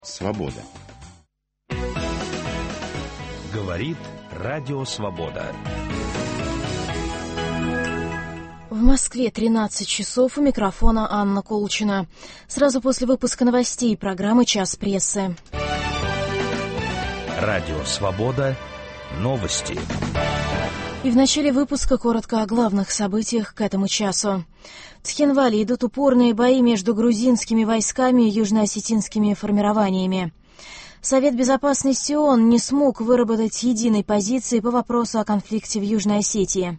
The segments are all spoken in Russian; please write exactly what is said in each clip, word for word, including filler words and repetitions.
Свобода. Говорит Радио Свобода. В Москве тринадцать часов, у микрофона Анна Колчина. Сразу после выпуска новостей программы «Час прессы». Радио Свобода. Новости. И в начале выпуска коротко о главных событиях к этому часу. В Цхинвале идут упорные бои между грузинскими войсками и южноосетинскими формированиями. Совет Безопасности ООН не смог выработать единой позиции по вопросу о конфликте в Южной Осетии.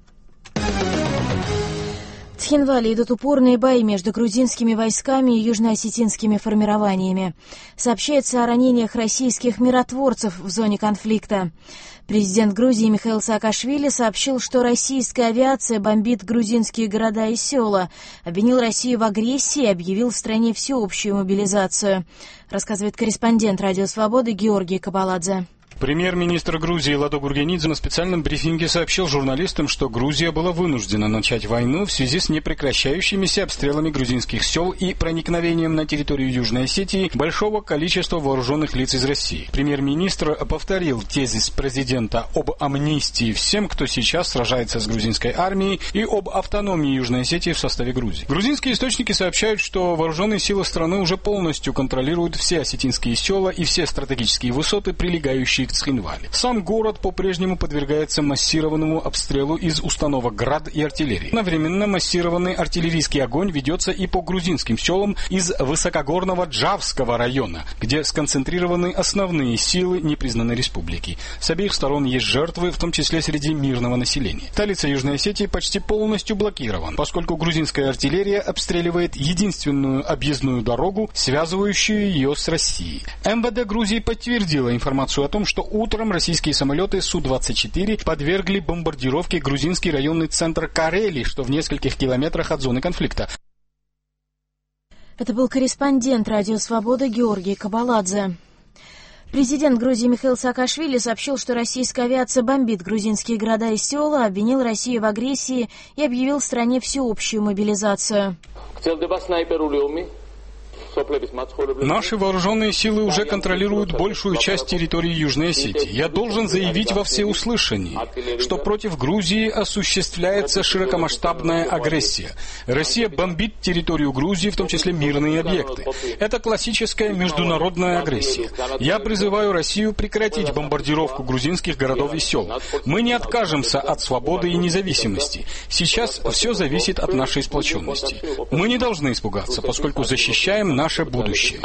В Цхинвале идут упорные бои между грузинскими войсками и южноосетинскими формированиями. Сообщается о ранениях российских миротворцев в зоне конфликта. Президент Грузии Михаил Саакашвили сообщил, что российская авиация бомбит грузинские города и села, обвинил Россию в агрессии и объявил в стране всеобщую мобилизацию. Рассказывает корреспондент Радио Свободы Георгий Кабаладзе. Премьер-министр Грузии Ладо Гургенидзе на специальном брифинге сообщил журналистам, что Грузия была вынуждена начать войну в связи с непрекращающимися обстрелами грузинских сел и проникновением на территорию Южной Осетии большого количества вооруженных лиц из России. Премьер-министр повторил тезис президента об амнистии всем, кто сейчас сражается с грузинской армией, и об автономии Южной Осетии в составе Грузии. Грузинские источники сообщают, что вооруженные силы страны уже полностью контролируют все осетинские села и все стратегические высоты, прилегающие к Цхинвале. Сам город по-прежнему подвергается массированному обстрелу из установок «Град» и артиллерии. Одновременно массированный артиллерийский огонь ведется и по грузинским селам из высокогорного Джавского района, где сконцентрированы основные силы непризнанной республики. С обеих сторон есть жертвы, в том числе среди мирного населения. Столица Южной Осетии почти полностью блокирована, поскольку грузинская артиллерия обстреливает единственную объездную дорогу, связывающую ее с Россией. МВД Грузии подтвердило информацию о том, что утром российские самолеты Су двадцать четыре подвергли бомбардировке грузинский районный центр Карели, что в нескольких километрах от зоны конфликта. Это был корреспондент Радио Свобода Георгий Кабаладзе. Президент Грузии Михаил Саакашвили сообщил, что российская авиация бомбит грузинские города и села, обвинил Россию в агрессии и объявил в стране всеобщую мобилизацию. Наши вооруженные силы уже контролируют большую часть территории Южной Осетии. Я должен заявить во всеуслышание, что против Грузии осуществляется широкомасштабная агрессия. Россия бомбит территорию Грузии, в том числе мирные объекты. Это классическая международная агрессия. Я призываю Россию прекратить бомбардировку грузинских городов и сел. Мы не откажемся от свободы и независимости. Сейчас все зависит от нашей сплоченности. Мы не должны испугаться, поскольку защищаем наше будущее.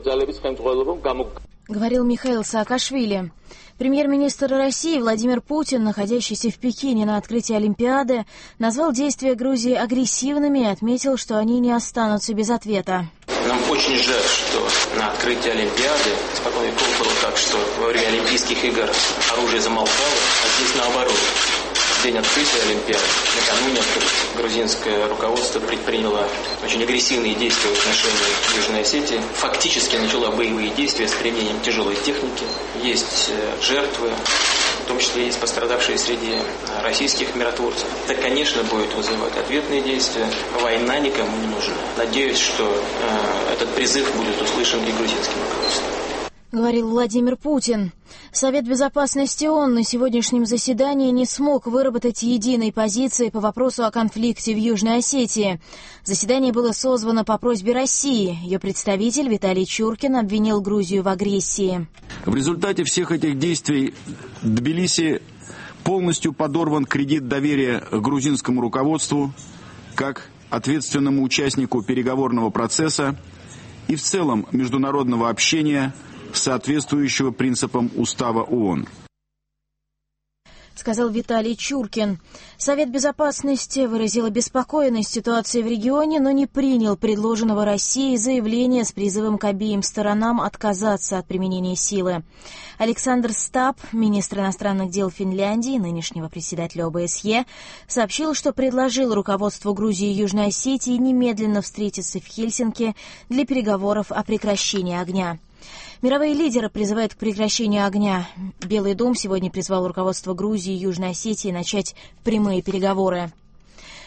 Говорил Михаил Саакашвили. Премьер-министр России Владимир Путин, находящийся в Пекине на открытии Олимпиады, назвал действия Грузии агрессивными и отметил, что они не останутся без ответа. Нам очень жаль, что на открытии Олимпиады испокон веков было так, что во время Олимпийских игр оружие замолкало, а здесь наоборот. В день открытия Олимпиады, накануне открытия, грузинское руководство предприняло очень агрессивные действия в отношении Южной Осетии. Фактически начало боевые действия с применением тяжелой техники. Есть жертвы, в том числе есть пострадавшие среди российских миротворцев. Это, конечно, будет вызывать ответные действия. Война никому не нужна. Надеюсь, что э, этот призыв будет услышан и грузинским руководством. Говорил Владимир Путин. Совет Безопасности ООН на сегодняшнем заседании не смог выработать единой позиции по вопросу о конфликте в Южной Осетии. Заседание было созвано по просьбе России. Ее представитель Виталий Чуркин обвинил Грузию в агрессии. В результате всех этих действий Тбилиси полностью подорван кредит доверия к грузинскому руководству как ответственному участнику переговорного процесса и в целом международного общения, соответствующего принципам Устава ООН. Сказал Виталий Чуркин. Совет Безопасности выразил обеспокоенность ситуацией в регионе, но не принял предложенного Россией заявления с призывом к обеим сторонам отказаться от применения силы. Александр Стаб, министр иностранных дел Финляндии, нынешнего председателя ОБСЕ, сообщил, что предложил руководству Грузии и Южной Осетии немедленно встретиться в Хельсинки для переговоров о прекращении огня. Мировые лидеры призывают к прекращению огня. Белый дом сегодня призвал руководство Грузии и Южной Осетии начать прямые переговоры.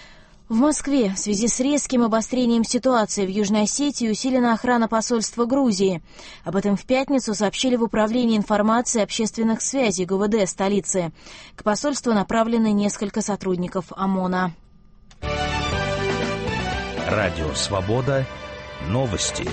В Москве в связи с резким обострением ситуации в Южной Осетии усилена охрана посольства Грузии. Об этом в пятницу сообщили в Управлении информации и общественных связей ГУВД столицы. К посольству направлены несколько сотрудников ОМОНа. Радио «Свобода». Новости.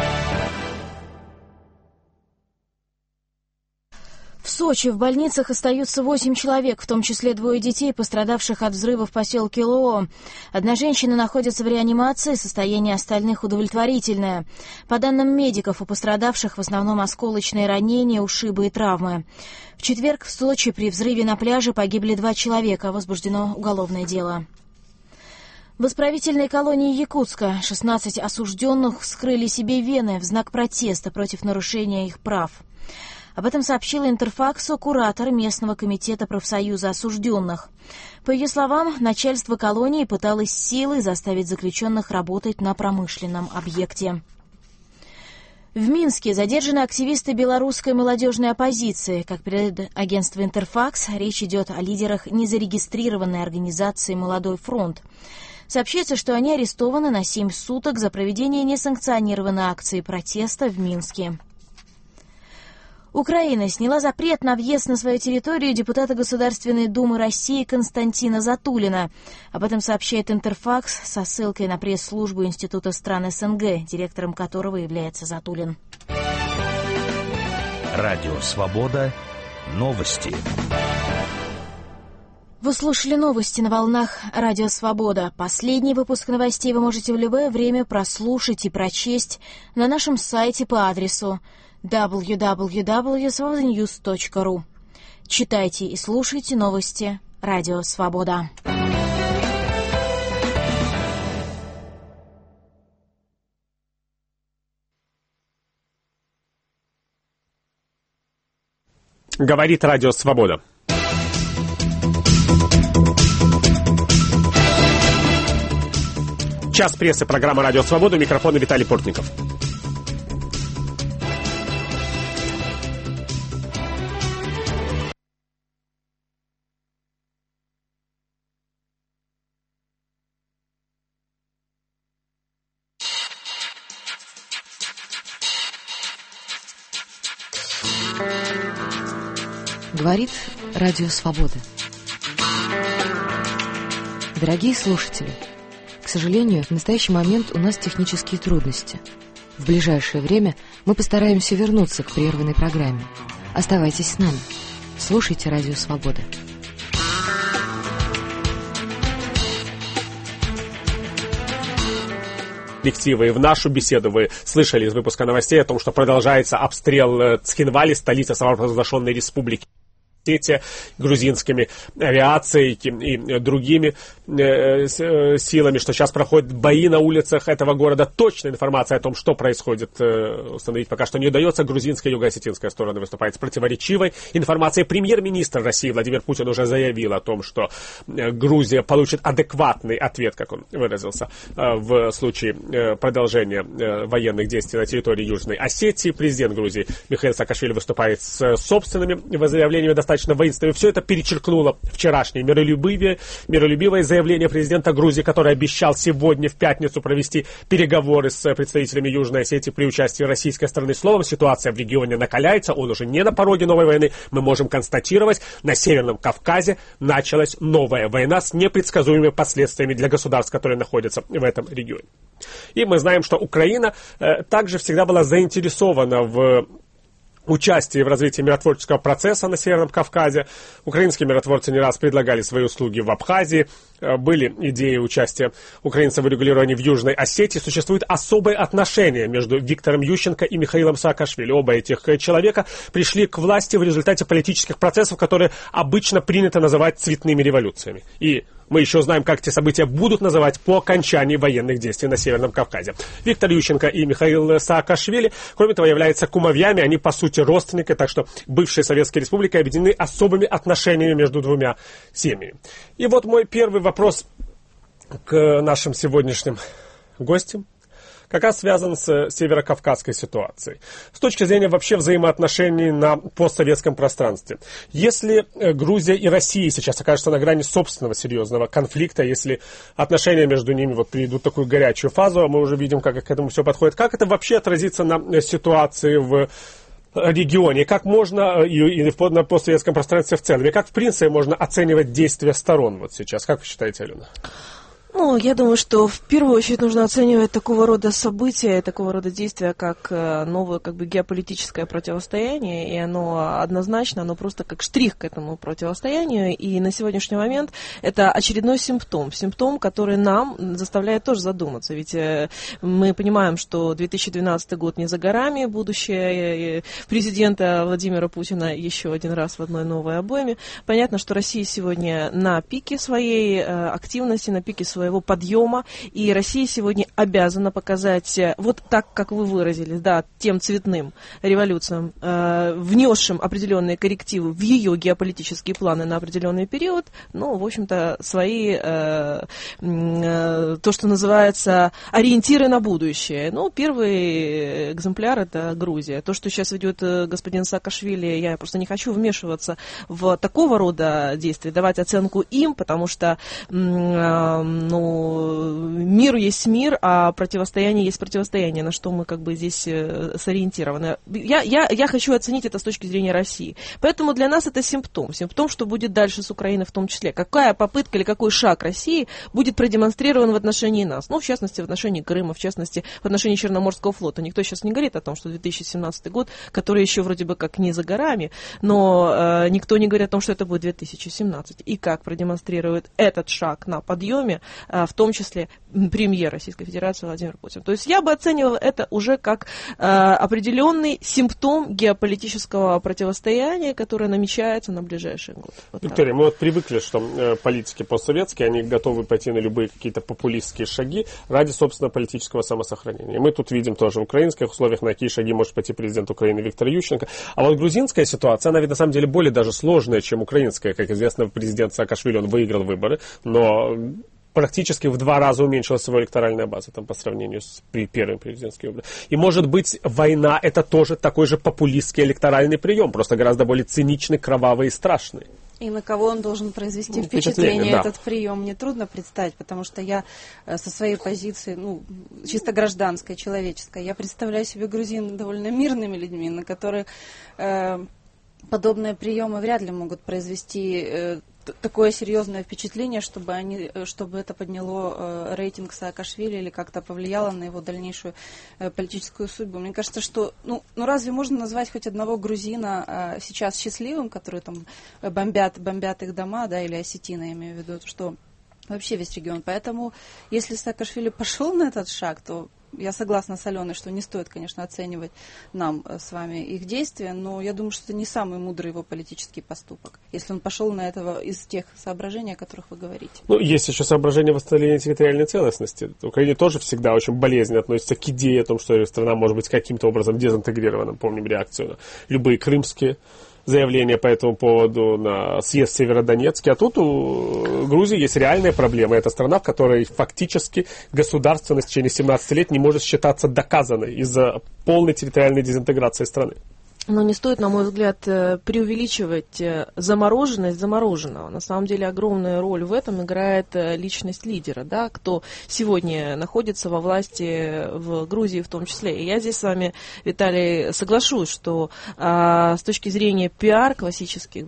В Сочи в больницах остаются восемь человек, в том числе двое детей, пострадавших от взрыва в поселке Лоо. Одна женщина находится в реанимации, состояние остальных удовлетворительное. По данным медиков, у пострадавших в основном осколочные ранения, ушибы и травмы. В четверг в Сочи при взрыве на пляже погибли два человека, возбуждено уголовное дело. В исправительной колонии Якутска шестнадцать осужденных вскрыли себе вены в знак протеста против нарушения их прав. Об этом сообщила Интерфаксу куратор местного комитета профсоюза осужденных. По ее словам, начальство колонии пыталось силой заставить заключенных работать на промышленном объекте. В Минске задержаны активисты белорусской молодежной оппозиции. Как передает агентство Интерфакс, речь идет о лидерах незарегистрированной организации «Молодой фронт». Сообщается, что они арестованы на семь суток за проведение несанкционированной акции протеста в Минске. Украина сняла запрет на въезд на свою территорию депутата Государственной Думы России Константина Затулина. Об этом сообщает Интерфакс со ссылкой на пресс-службу Института стран СНГ, директором которого является Затулин. Радио «Свобода». Новости. Вы слушали новости на волнах Радио Свобода. Последний выпуск новостей вы можете в любое время прослушать и прочесть на нашем сайте по адресу дабл ю дабл ю дабл ю точка свобода ньюс точка ру. Читайте и слушайте новости Радио Свобода. Говорит Радио Свобода. Час прессы, программа «Радио Свобода», микрофон Виталий Портников. Говорит Радио Свобода. Дорогие слушатели, к сожалению, в настоящий момент у нас технические трудности. В ближайшее время мы постараемся вернуться к прерванной программе. Оставайтесь с нами. Слушайте Радио Свобода. И в нашу беседу вы слышали из выпуска новостей о том, что продолжается обстрел Цхинвали, столицы самопровозглашенной республики, грузинскими авиацией и другими э, силами, что сейчас проходят бои на улицах этого города. Точная информация о том, что происходит, э, установить пока что не удается. Грузинская и юго-осетинская сторона выступает с противоречивой информацией. Премьер-министр России Владимир Путин уже заявил о том, что Грузия получит адекватный ответ, как он выразился, э, в случае э, продолжения э, военных действий на территории Южной Осетии. Президент Грузии Михаил Саакашвили выступает с собственными заявлениями достаточно воинственными. Все это перечеркнуло вчерашнее миролюбивое, миролюбивое заявление президента Грузии, который обещал сегодня в пятницу провести переговоры с представителями Южной Осетии при участии российской стороны. Словом, ситуация в регионе накаляется, он уже не на пороге новой войны. Мы можем констатировать, на Северном Кавказе началась новая война с непредсказуемыми последствиями для государств, которые находятся в этом регионе. И мы знаем, что Украина э, также всегда была заинтересована в участие в развитии миротворческого процесса на Северном Кавказе. Украинские миротворцы не раз предлагали свои услуги в Абхазии. Были идеи участия украинцев в урегулировании в Южной Осетии. Существует особое отношение между Виктором Ющенко и Михаилом Саакашвили. Оба этих человека пришли к власти в результате политических процессов, которые обычно принято называть цветными революциями. И мы еще знаем, как эти события будут называть по окончании военных действий на Северном Кавказе. Виктор Ющенко и Михаил Саакашвили, кроме того, являются кумовьями. Они, по сути, родственники, так что бывшие советские республики объединены особыми отношениями между двумя семьями. И вот мой первый вопрос к нашим сегодняшним гостям. как раз связан с северокавказской ситуацией. С точки зрения вообще взаимоотношений на постсоветском пространстве. Если Грузия и Россия сейчас окажутся на грани собственного серьезного конфликта, если отношения между ними вот перейдут в такую горячую фазу, а мы уже видим, как к этому все подходит, как это вообще отразится на ситуации в регионе, как можно, и, и на постсоветском пространстве в целом, и как в принципе можно оценивать действия сторон вот сейчас? Как вы считаете, Алена? Ну, я думаю, что в первую очередь нужно оценивать такого рода события, такого рода действия, как новое как бы геополитическое противостояние, и оно однозначно, оно просто как штрих к этому противостоянию, и на сегодняшний момент это очередной симптом, симптом, который нам заставляет тоже задуматься, ведь мы понимаем, что две тысячи двенадцатый год не за горами, будущее президента Владимира Путина еще один раз в одной новой обойме. Понятно, что Россия сегодня на пике своей активности, на пике своей своего подъема, и Россия сегодня обязана показать, вот так, как вы выразились, да, тем цветным революциям, э, внесшим определенные коррективы в ее геополитические планы на определенный период, ну, в общем-то, свои, э, э, то, что называется, ориентиры на будущее. Ну, первый экземпляр — это Грузия. То, что сейчас ведет господин Саакашвили, я просто не хочу вмешиваться в такого рода действия, давать оценку им, потому что э, ну, мир есть мир, а противостояние есть противостояние, на что мы как бы здесь сориентированы. Я, я, я хочу оценить это с точки зрения России. Поэтому для нас это симптом. Симптом, что будет дальше с Украиной в том числе. Какая попытка или какой шаг России будет продемонстрирован в отношении нас. Ну, в частности, в отношении Крыма, в частности, в отношении Черноморского флота. Никто сейчас не говорит о том, что две тысячи семнадцатый год, который еще вроде бы как не за горами, но э, никто не говорит о том, что это будет две тысячи семнадцатый. И как продемонстрирует этот шаг на подъеме, в том числе премьер Российской Федерации Владимир Путин. То есть я бы оценивала это уже как э, определенный симптом геополитического противостояния, которое намечается на ближайшие годы. Вот Виктория, так. мы вот привыкли, что э, политики постсоветские, они готовы пойти на любые какие-то популистские шаги ради собственного политического самосохранения. Мы тут видим тоже в украинских условиях, на какие шаги может пойти президент Украины Виктор Ющенко. А вот грузинская ситуация, она ведь на самом деле более даже сложная, чем украинская. Как известно, президент Саакашвили, он выиграл выборы, но практически в два раза уменьшилась его электоральная база там, по сравнению с при первым президентским выбором. И, может быть, война — это тоже такой же популистский электоральный прием, просто гораздо более циничный, кровавый и страшный. И на кого он должен произвести ну, впечатление, впечатление да. этот прием, мне трудно представить, потому что я со своей позиции, ну, чисто гражданской, человеческой, я представляю себе грузин довольно мирными людьми, на которых э, подобные приемы вряд ли могут произвести э, такое серьезное впечатление, чтобы, они, чтобы это подняло э, рейтинг Саакашвили или как-то повлияло на его дальнейшую э, политическую судьбу. Мне кажется, что, ну, ну разве можно назвать хоть одного грузина э, сейчас счастливым, которые там бомбят, бомбят их дома, да, или осетины, я имею в виду, что вообще весь регион. Поэтому, если Саакашвили пошел на этот шаг, то я согласна с Аленой, что не стоит, конечно, оценивать нам с вами их действия, но я думаю, что это не самый мудрый его политический поступок, если он пошел на этого из тех соображений, о которых вы говорите. Ну, есть еще соображение восстановления территориальной целостности. Украина тоже всегда очень болезненно относится к идее о том, что страна может быть каким-то образом дезинтегрирована. Помним реакцию на любые крымские заявления по этому поводу на съезд в Северодонецке. А тут у Грузии есть реальная проблема. Это страна, в которой фактически государственность в течение семнадцати лет не может считаться доказанной из-за полной территориальной дезинтеграции страны. Но не стоит, на мой взгляд, преувеличивать замороженность замороженного. На самом деле огромную роль в этом играет личность лидера, да, кто сегодня находится во власти в Грузии в том числе. И я здесь с вами, Виталий, соглашусь, что а, с точки зрения пиар классических,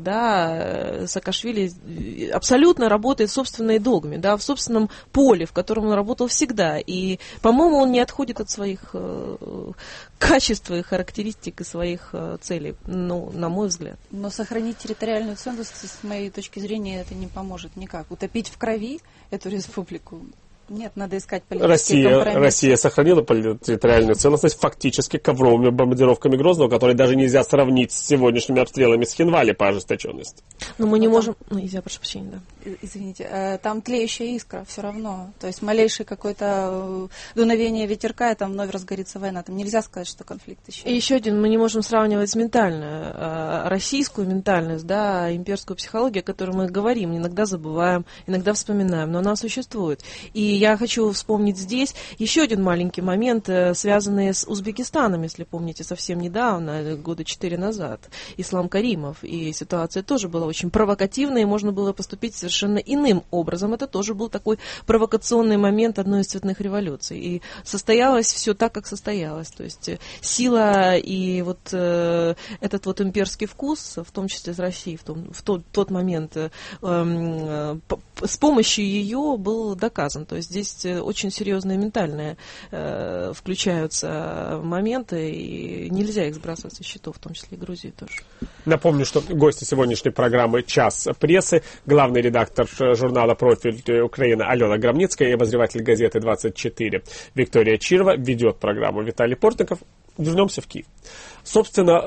да, Саакашвили абсолютно работает в собственной догме, да, в собственном поле, в котором он работал всегда. И, по-моему, он не отходит от своих э, качеств и характеристик и своих целей, ну, на мой взгляд. Но сохранить территориальную целостность, с моей точки зрения, это не поможет никак. Утопить в крови эту республику нет, надо искать политические Россия, компромиссы. Россия сохранила территориальную целостность фактически ковровыми бомбардировками Грозного, которые даже нельзя сравнить с сегодняшними обстрелами с Хинвали по ожесточенности. Но мы не Но можем... Там... Ну, я прошу прощения, да. Извините, там тлеющая искра все равно. То есть малейшее какое-то дуновение ветерка, и там вновь разгорится война. Там нельзя сказать, что конфликт еще. И еще один, мы не можем сравнивать ментальную, российскую ментальность, да, имперскую психологию, о которой мы говорим, иногда забываем, иногда вспоминаем, но она существует. И я хочу вспомнить здесь еще один маленький момент, связанный с Узбекистаном, если помните, совсем недавно, года четыре назад, Ислам Каримов. И ситуация тоже была очень провокативная, и можно было поступить совершенно иным образом. Это тоже был такой провокационный момент одной из цветных революций. И состоялось все так, как состоялось. То есть сила и вот э, этот вот имперский вкус, в том числе из России, в, том, в тот, тот момент, э, э, с помощью ее был доказан. То есть здесь очень серьезные ментальные э, включаются моменты, и нельзя их сбрасывать со счетов, в том числе и Грузии тоже. Напомню, что гости сегодняшней программы «Час прессы», главный редактор журнала «Профиль Украина» Алена Громницкая и обозреватель газеты двадцать четыре Виктория Чирова, ведет программу Виталий Портников. Вернемся в Киев. Собственно,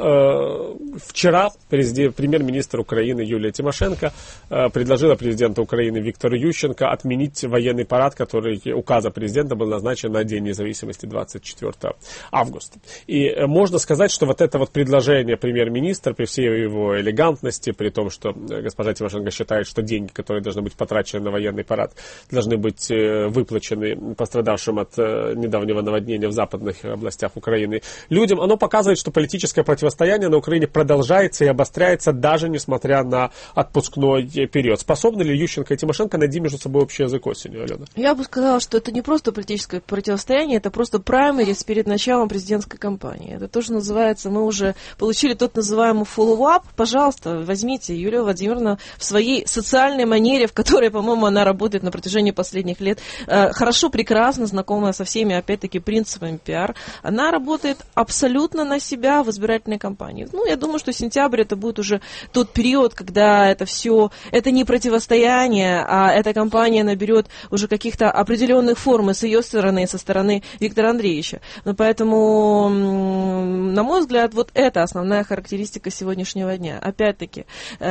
вчера премьер-министр Украины Юлия Тимошенко предложила президенту Украины Виктору Ющенко отменить военный парад, который указом президента был назначен на День независимости двадцать четвёртого августа. И можно сказать, что вот это вот предложение премьер-министра, при всей его элегантности, при том, что госпожа Тимошенко считает, что деньги, которые должны быть потрачены на военный парад, должны быть выплачены пострадавшим от недавнего наводнения в западных областях Украины людям, оно показывает, что политическое противостояние на Украине продолжается и обостряется даже несмотря на отпускной период. Способны ли Ющенко и Тимошенко найти между собой общий язык осенью, Алена? Я бы сказала, что это не просто политическое противостояние, это просто праймерис перед началом президентской кампании. Это тоже называется, мы уже получили тот называемый follow-up. Пожалуйста, возьмите Юлию Владимировну в своей социальной манере, в которой, по-моему, она работает на протяжении последних лет, хорошо, прекрасно знакомая со всеми, опять-таки, принципами пиар. Она работает абсолютно на себя в избирательной кампании. Ну, я думаю, что сентябрь это будет уже тот период, когда это все, это не противостояние, а эта кампания наберет уже каких-то определенных форм и с ее стороны, и со стороны Виктора Андреевича. Но поэтому, на мой взгляд, вот это основная характеристика сегодняшнего дня. Опять-таки,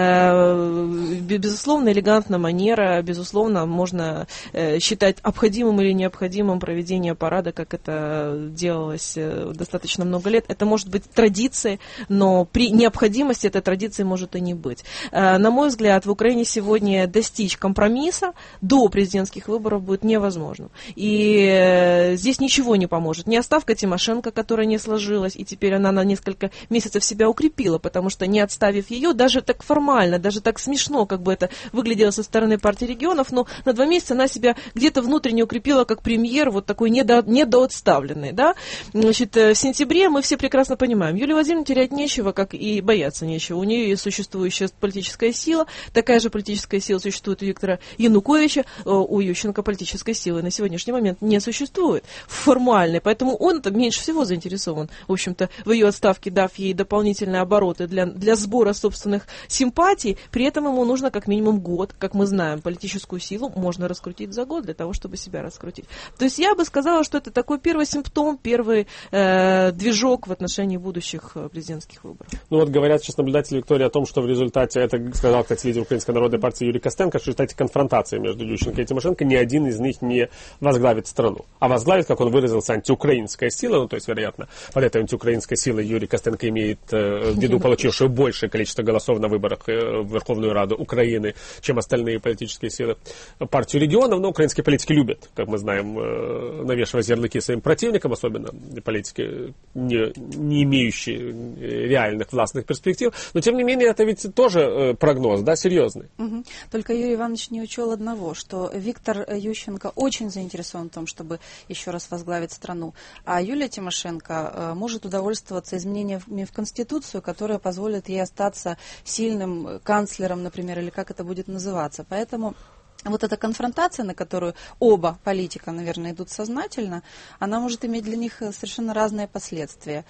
безусловно, элегантная манера, безусловно, можно считать обходимым или необходимым проведение парада, как это делалось достаточно много лет. Это может быть традицией, но при необходимости этой традиции может и не быть. На мой взгляд, в Украине сегодня достичь компромисса до президентских выборов будет невозможно. И здесь ничего не поможет. Ни отставка Тимошенко, которая не сложилась, и теперь она на несколько месяцев себя укрепила, потому что не отставив ее, даже так формально, даже так смешно, как бы это выглядело со стороны партии регионов, но на два месяца она себя где-то внутренне укрепила как премьер, вот такой недо, недоотставленный. Да? Значит, в сентябре мы все прекрасно понимаем, Юлии Владимировне терять нечего, как и бояться нечего. У нее есть существующая политическая сила, такая же политическая сила существует у Виктора Януковича, у Ющенко политической силы на сегодняшний момент не существует формальной, поэтому он-то меньше всего заинтересован, в общем-то, в ее отставке, дав ей дополнительные обороты для, для сбора собственных симпатий, при этом ему нужно как минимум год, как мы знаем, политическую силу можно раскрутить за год для того, чтобы себя раскрутить. То есть я бы сказала, что это такой первый симптом, первый э, движок в отношении будущих президентских выборов. Ну вот говорят сейчас наблюдатели Виктории о том, что в результате, это сказал, кстати, лидер Украинской народной партии Юрий Костенко, что в результате конфронтации между Ющенко и Тимошенко ни один из них не возглавит страну. А возглавит, как он выразился, антиукраинская сила, ну то есть, вероятно, под этой антиукраинской силой Юрий Костенко имеет э, в виду получившую большее количество голосов на выборах э, в Верховную Раду Украины, чем остальные политические силы партию регионов. Но украинские политики любят, как мы знаем, э, навешивать ярлыки своим противникам, особенно политики, не, не имеющие реальных властных перспектив. Но, тем не менее, это ведь тоже э, прогноз, да, серьезный. Угу. Только Юрий Иванович не учел одного, что Виктор Ющенко очень заинтересован в том, чтобы еще раз возглавить страну, а Юлия Тимошенко э, может удовольствоваться изменениями в Конституцию, которые позволят ей остаться сильным канцлером, например, или как это будет называться. Поэтому вот эта конфронтация, на которую оба политика, наверное, идут сознательно, она может иметь для них совершенно разные последствия.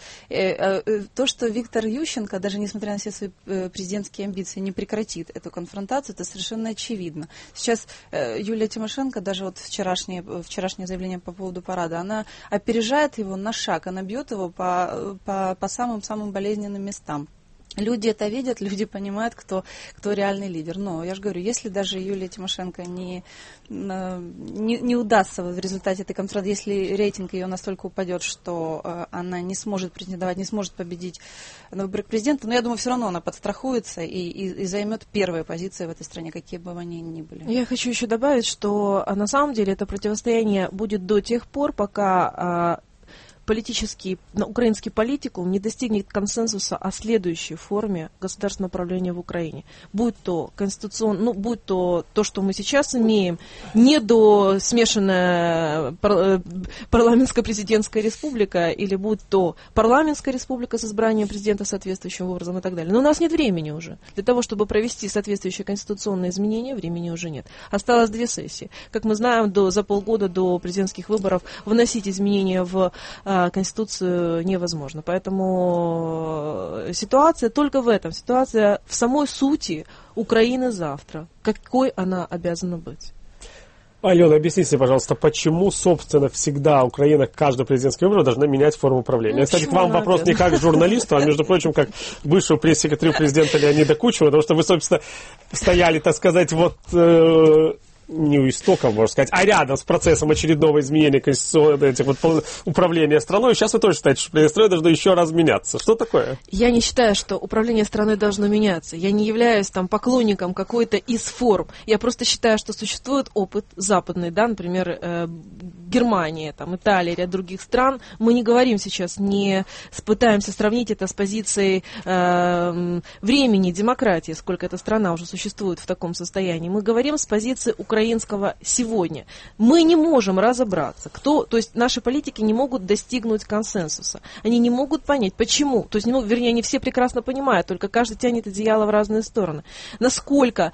То, что Виктор Ющенко, даже несмотря на все свои президентские амбиции, не прекратит эту конфронтацию, это совершенно очевидно. Сейчас Юлия Тимошенко, даже вот вчерашнее, вчерашнее заявление по поводу парада, она опережает его на шаг, она бьет его по, по, по самым-самым болезненным местам. Люди это видят, люди понимают, кто, кто реальный лидер. Но я же говорю, если даже Юлия Тимошенко не, не, не удастся в результате этой конференции, если рейтинг ее настолько упадет, что э, она не сможет претендовать, не сможет победить на выборах президента, но я думаю, все равно она подстрахуется и, и, и займет первые позиции в этой стране, какие бы они ни были. Я хочу еще добавить, что на самом деле это противостояние будет до тех пор, пока... политический, украинский политикум не достигнет консенсуса о следующей форме государственного управления в Украине. Будь то конституцион, ну, будь то то, что мы сейчас имеем, не до смешанная пар, парламентско-президентская республика, или будь то парламентская республика с избранием президента соответствующим образом и так далее. Но у нас нет времени уже. Для того, чтобы провести соответствующие конституционные изменения, времени уже нет. Осталось две сессии. Как мы знаем, до, за полгода до президентских выборов вносить изменения в Конституцию невозможно. Поэтому ситуация только в этом. Ситуация в самой сути Украины завтра. Какой она обязана быть? Алена, объясните, пожалуйста, почему, собственно, всегда Украина к каждому президентскому выбору должна менять форму управления? Ну, кстати, к вам вопрос обязана? Не как к журналисту, а, между прочим, как бывшего пресс-секретарю президента Леонида Кучма, потому что вы, собственно, стояли, так сказать, вот... Э- не у истоков, можно сказать, а рядом с процессом очередного изменения конституционного этих вот, управления страной. Сейчас вы тоже считаете, что управление страной должно еще раз меняться. Что такое? Я не считаю, что управление страной должно меняться. Я не являюсь там поклонником какой-то из форм. Я просто считаю, что существует опыт западный, да, например, э, Германия, там, Италия, ряд других стран. Мы не говорим сейчас, не пытаемся сравнить это с позицией э, времени, демократии, сколько эта страна уже существует в таком состоянии. Мы говорим с позиции Украины. Украинского сегодня. Мы не можем разобраться, кто, то есть наши политики не могут достигнуть консенсуса. Они не могут понять, почему. То есть, не могут, вернее, они все прекрасно понимают, только каждый тянет одеяло в разные стороны. Насколько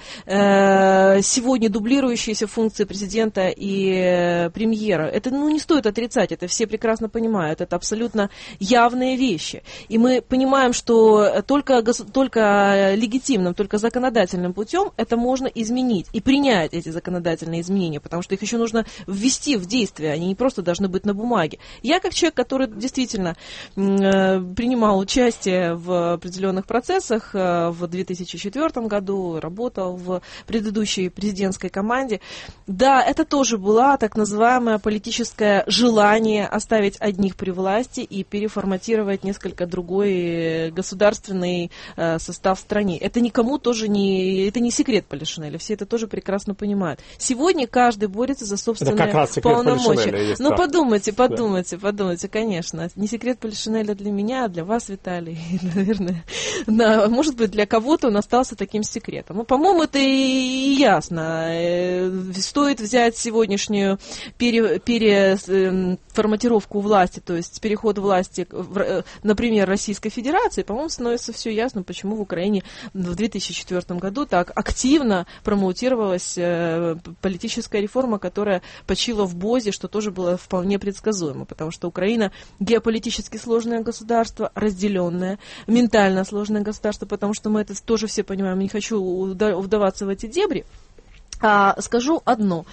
э, сегодня дублирующиеся функции президента и э, премьера, это ну, не стоит отрицать, это все прекрасно понимают, это абсолютно явные вещи. И мы понимаем, что только, только легитимным, только законодательным путем это можно изменить и принять эти законодательные законодательные изменения, потому что их еще нужно ввести в действие, они не просто должны быть на бумаге. Я, как человек, который действительно э, принимал участие в определенных процессах э, в две тысячи четвёртом году, работал в предыдущей президентской команде, да, это тоже было так называемое политическое желание оставить одних при власти и переформатировать несколько другой государственный э, состав в стране. Это никому тоже не, это не секрет Полишинеля, все это тоже прекрасно понимают. Сегодня каждый борется за собственные полномочия. Ну, подумайте, подумайте, да. подумайте, конечно. Не секрет Полишинеля для меня, а для вас, Виталий. Наверное, да, может быть, для кого-то он остался таким секретом. Ну, по-моему, это и ясно. Стоит взять сегодняшнюю пере, переформатировку власти, то есть переход власти, например, Российской Федерации, по-моему, становится все ясно, почему в Украине в две тысячи четвёртом году так активно промоутировалась политическая реформа, которая почила в БОЗе, что тоже было вполне предсказуемо, потому что Украина геополитически сложное государство, разделенное, ментально сложное государство, потому что мы это тоже все понимаем, не хочу вдаваться в эти дебри. А, скажу одно.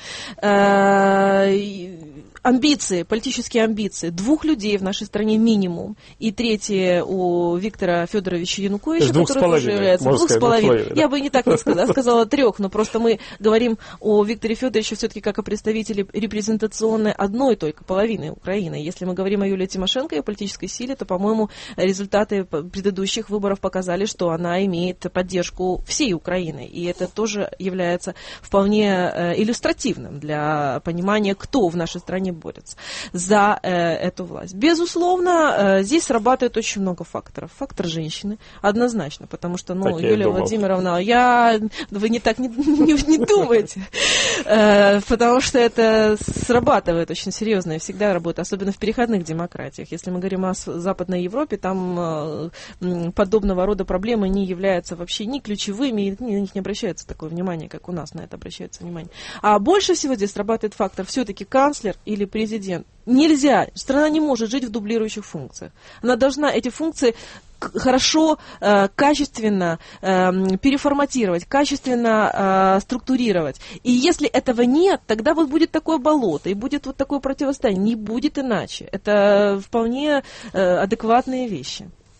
Амбиции, политические амбиции двух людей в нашей стране минимум, и третье у Виктора Федоровича Януковича, который тоже является двух с половиной. Я бы не так не сказала, сказала трех, но просто мы говорим о Викторе Федоровиче все-таки как о представителе репрезентационной одной только половины Украины. Если мы говорим о Юлии Тимошенко и о политической силе, то, по-моему, результаты предыдущих выборов показали, что она имеет поддержку всей Украины, и это тоже является вполне иллюстративным для понимания, кто в нашей стране борется за э, эту власть. Безусловно, э, здесь срабатывает очень много факторов. Фактор женщины однозначно, потому что, ну, так Юлия Владимировна, я, вы не так не, не, не думаете, э, потому что это срабатывает очень серьезно и всегда работает, особенно в переходных демократиях. Если мы говорим о Западной Европе, там э, подобного рода проблемы не являются вообще ни ключевыми, на них не обращается такое внимание, как у нас на это обращается внимание. А больше всего здесь срабатывает фактор все-таки канцлер или президент. Нельзя, страна не может жить в дублирующих функциях. Она должна эти функции хорошо, э, качественно э, переформатировать, качественно э, структурировать. И если этого нет, тогда вот будет такое болото, и будет вот такое противостояние. Не будет иначе. Это вполне э, адекватные вещи.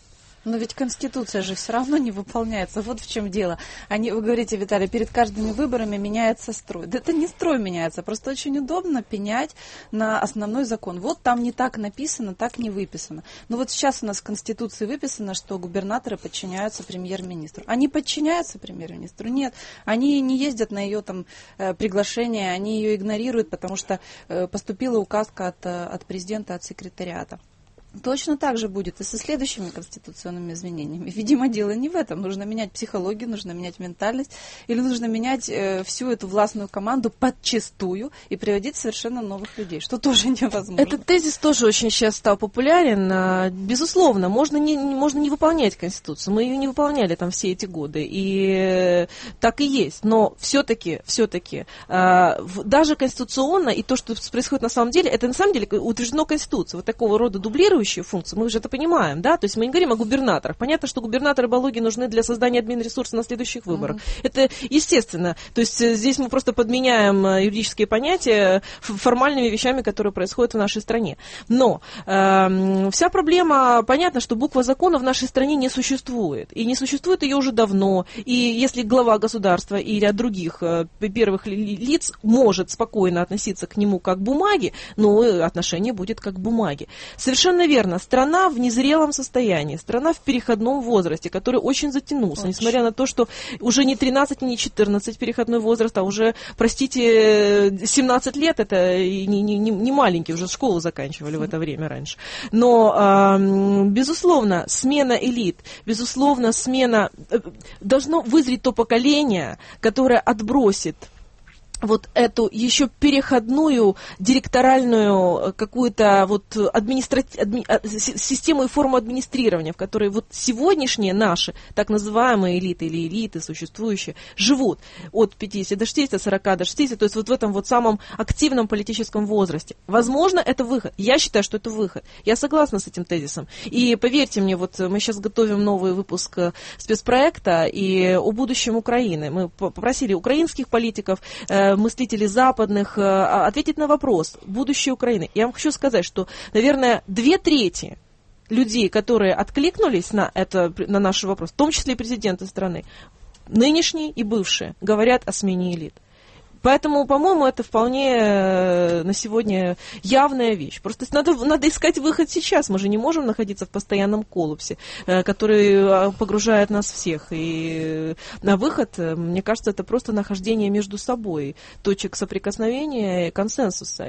Но ведь Конституция же все равно не выполняется. Вот в чем дело. Они, вы говорите, Виталий, перед каждыми выборами меняется строй. Да это не строй меняется, просто очень удобно пенять на основной закон. Вот там не так написано, так не выписано. Но вот сейчас у нас в Конституции выписано, что губернаторы подчиняются премьер-министру. Они подчиняются премьер-министру? Нет. Они не ездят на ее там приглашение, они ее игнорируют, потому что поступила указка от, от президента, от секретариата. Точно так же будет и со следующими конституционными изменениями. Видимо, дело не в этом. Нужно менять психологию, нужно менять ментальность, или нужно менять э, всю эту властную команду подчистую и приводить совершенно новых людей, что тоже невозможно. Этот тезис тоже очень сейчас стал популярен. Безусловно, можно не, можно не выполнять Конституцию. Мы ее не выполняли там все эти годы. И так и есть. Но все-таки, все-таки, э, даже конституционно, и то, что происходит на самом деле, это на самом деле утверждено Конституцией. Вот такого рода дублирующие функции, мы уже это понимаем, да, то есть мы не говорим о губернаторах. Понятно, что губернаторы Балуги нужны для создания админресурса на следующих выборах. Mm-hmm. Это естественно. То есть здесь мы просто подменяем юридические понятия формальными вещами, которые происходят в нашей стране. Но э, вся проблема, понятно, что буква закона в нашей стране не существует. И не существует ее уже давно. И если глава государства и ряд других э, первых лиц может спокойно относиться к нему как к бумаге, но отношение будет как к бумаге. Совершенно верно. Верно, страна в незрелом состоянии, страна в переходном возрасте, который очень затянулся, очень. Несмотря на то, что уже не тринадцать, не четырнадцать переходной возраст, а уже, простите, семнадцать лет, это не, не, не маленький, уже школу заканчивали в это время раньше. Но, безусловно, смена элит, безусловно, смена, должно вызреть то поколение, которое отбросит вот эту еще переходную директоральную какую-то вот администра... адми... систему и форму администрирования, в которой вот сегодняшние наши так называемые элиты или элиты существующие живут от пятидесяти до шестидесяти, от сорока до шестидесяти, то есть вот в этом вот самом активном политическом возрасте. Возможно, это выход. Я считаю, что это выход. Я согласна с этим тезисом. И поверьте мне, вот мы сейчас готовим новый выпуск спецпроекта и о будущем Украины. Мы попросили украинских политиков, мыслителей западных ответить на вопрос будущее Украины. Я вам хочу сказать, что, наверное, две трети людей, которые откликнулись на, это, на наш вопрос, в том числе и президенты страны, нынешние и бывшие, говорят о смене элит. Поэтому, по-моему, это вполне на сегодня явная вещь. Просто надо, надо искать выход сейчас. Мы же не можем находиться в постоянном коллапсе, который погружает нас всех. И на выход, мне кажется, это просто нахождение между собой точек соприкосновения и консенсуса.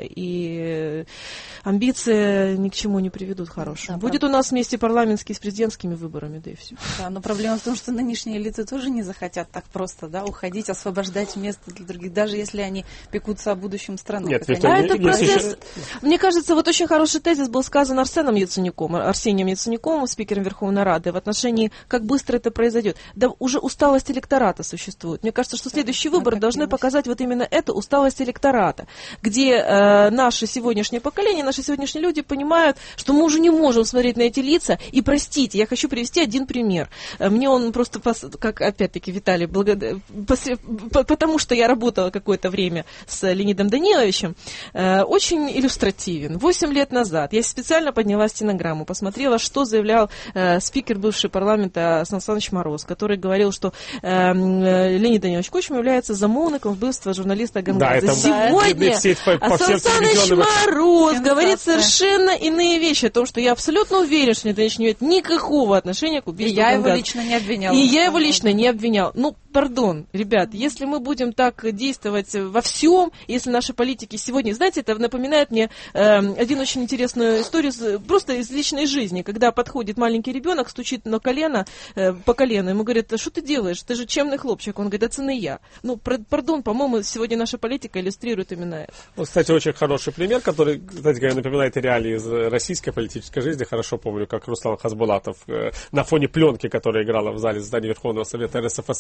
И амбиции ни к чему не приведут хорошему. Да, будет правда. У нас вместе парламентские с президентскими выборами, да и все. Да, но проблема в том, что нынешние элиты тоже не захотят так просто, да, уходить, освобождать место для других, даже если они пекутся о будущем страны. Нет, это, а это процесс, еще... Мне кажется, вот очень хороший тезис был сказан Арсеном Яценюком, Арсением Яценюком, спикером Верховной Рады, в отношении, как быстро это произойдет. Да уже усталость электората существует. Мне кажется, что следующие да, выборы должны показать вот именно эту усталость электората, где э, наше сегодняшнее поколение, наши сегодняшние люди понимают, что мы уже не можем смотреть на эти лица. И простите, я хочу привести один пример. Мне он просто, как опять-таки Виталий, благодар... потому что я работала какое-то время с Леонидом Даниловичем, э, очень иллюстративен. Восемь лет назад я специально подняла стенограмму, посмотрела, что заявлял э, спикер бывший парламента Сан Саныч Мороз, который говорил, что э, Леонид Данилович Кучма является замовником вбивства журналиста Гангадзе. Да, сегодня а Сан Саныч Мороз говорит совершенно иные вещи о том, что я абсолютно уверен, что Леонид Данилович не имеет никакого отношения к убийству Гангадзе. И я его лично не обвиняла. И я его лично не обвинял. Ну, пардон, ребят, если мы будем так действовать во всем, если наши политики сегодня... Знаете, это напоминает мне э, один очень интересную историю просто из личной жизни, когда подходит маленький ребенок, стучит на колено, э, по колену, ему говорят, что ты делаешь? Ты же чемный хлопчик. Он говорит, это не я. Ну, пардон, по-моему, сегодня наша политика иллюстрирует именно это. Ну, кстати, очень хороший пример, который, кстати говоря, напоминает реалии из российской политической жизни. Хорошо помню, как Руслан Хасбулатов э, на фоне пленки, которая играла в зале здания Верховного Совета эр эс эф эс эр, говорил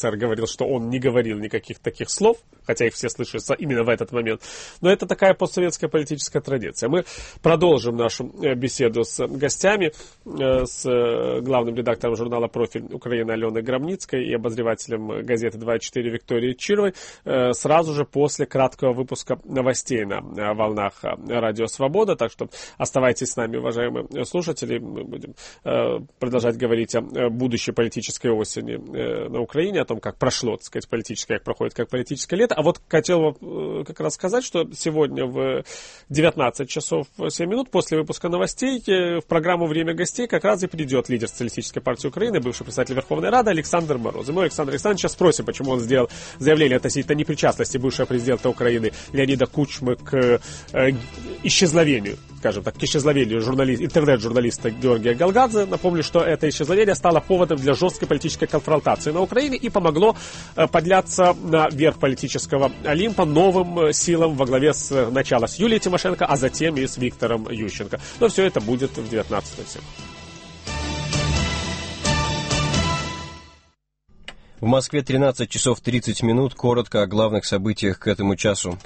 говорил, что он не говорил никаких таких слов, хотя их все слышатся именно в этот момент. Но это такая постсоветская политическая традиция. Мы продолжим нашу беседу с гостями, с главным редактором журнала «Профиль Украины» Аленой Громницкой и обозревателем газеты двадцать четыре Викторией Чировой сразу же после краткого выпуска новостей на волнах Радио Свобода. Так что оставайтесь с нами, уважаемые слушатели. Мы будем продолжать говорить о будущей политической осени на Украине, о том, как прошло, так сказать, политическое, как проходит, как политическое лето. А вот хотел как раз сказать, что сегодня в девятнадцать часов семь минут после выпуска новостей в программу «Время гостей» как раз и придет лидер Социалистической партии Украины, бывший председатель Верховной Рады Александр Мороз. И мы Александр Александрович сейчас спросим, почему он сделал заявление относительно непричастности бывшего президента Украины Леонида Кучмы к э, исчезновению, скажем так, к исчезновению журналист, интернет-журналиста Георгия Галгадзе. Напомню, что это исчезновение стало поводом для жесткой политической конфронтации на Украине и помогло э, подняться наверх политического Олимпа новым силам во главе с начала с Юлией Тимошенко, а затем и с Виктором Ющенко. Но все это будет в девятнадцать ноль семь. В Москве тринадцать часов тридцать минут. Коротко о главных событиях к этому часу.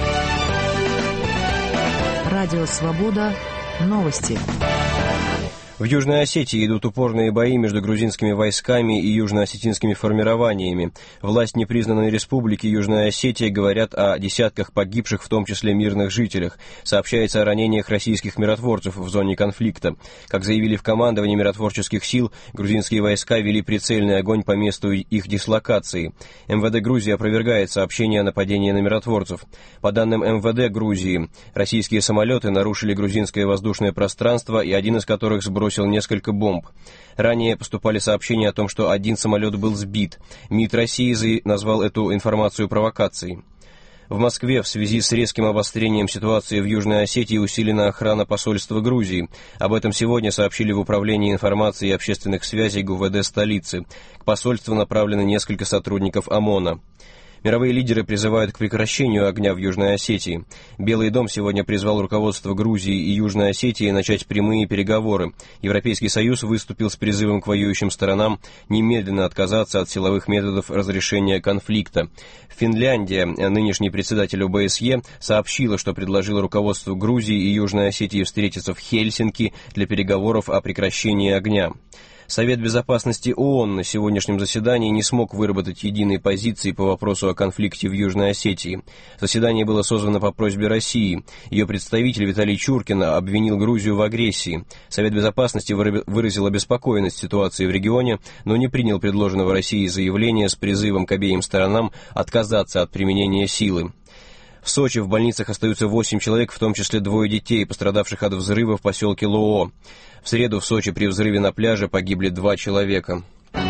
Радио «Свобода». Новости. В Южной Осетии идут упорные бои между грузинскими войсками и южноосетинскими формированиями. Власть непризнанной республики Южная Осетия говорят о десятках погибших, в том числе мирных жителях. Сообщается о ранениях российских миротворцев в зоне конфликта. Как заявили в командовании миротворческих сил, грузинские войска вели прицельный огонь по месту их дислокации. МВД Грузии опровергает сообщение о нападении на миротворцев. По данным МВД Грузии, российские самолеты нарушили грузинское воздушное пространство, и один из которых сбросил несколько бомб. Ранее поступали сообщения о том, что один самолет был сбит. МИД России назвал эту информацию провокацией. В Москве в связи с резким обострением ситуации в Южной Осетии усилена охрана посольства Грузии. Об этом сегодня сообщили в Управлении информации и общественных связей ГУВД столицы. К посольству направлены несколько сотрудников ОМОНа. Мировые лидеры призывают к прекращению огня в Южной Осетии. Белый дом сегодня призвал руководство Грузии и Южной Осетии начать прямые переговоры. Европейский Союз выступил с призывом к воюющим сторонам немедленно отказаться от силовых методов разрешения конфликта. Финляндия, нынешний председатель ОБСЕ, сообщила, что предложила руководству Грузии и Южной Осетии встретиться в Хельсинки для переговоров о прекращении огня. Совет Безопасности ООН на сегодняшнем заседании не смог выработать единой позиции по вопросу о конфликте в Южной Осетии. Заседание было созвано по просьбе России. Ее представитель Виталий Чуркин обвинил Грузию в агрессии. Совет Безопасности выразил обеспокоенность ситуацией в регионе, но не принял предложенного Россией заявления с призывом к обеим сторонам отказаться от применения силы. В Сочи в больницах остаются восемь человек, в том числе двое детей, пострадавших от взрыва в поселке Лоо. В среду в Сочи при взрыве на пляже погибли два человека.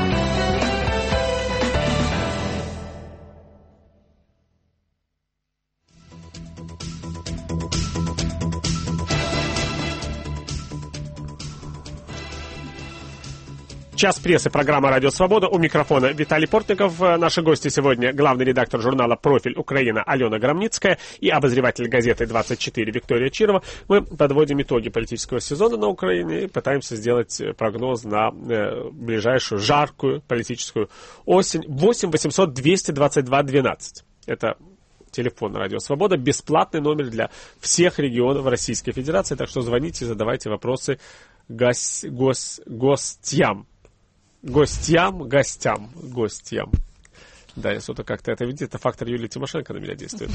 Час прессы, программа «Радио Свобода». У микрофона Виталий Портников. Наши гости сегодня главный редактор журнала «Профиль Украина» Алена Громницкая и обозреватель газеты двадцать четыре Виктория Чирова. Мы подводим итоги политического сезона на Украине и пытаемся сделать прогноз на э, ближайшую жаркую политическую осень. восемь восемьсот двести двадцать два двенадцать. Это телефон «Радио Свобода», бесплатный номер для всех регионов Российской Федерации. Так что звоните, задавайте вопросы гос, гос, гостям. Гостям, гостям, гостям. Да, я что-то как-то это видит. Это фактор Юлии Тимошенко на меня действует.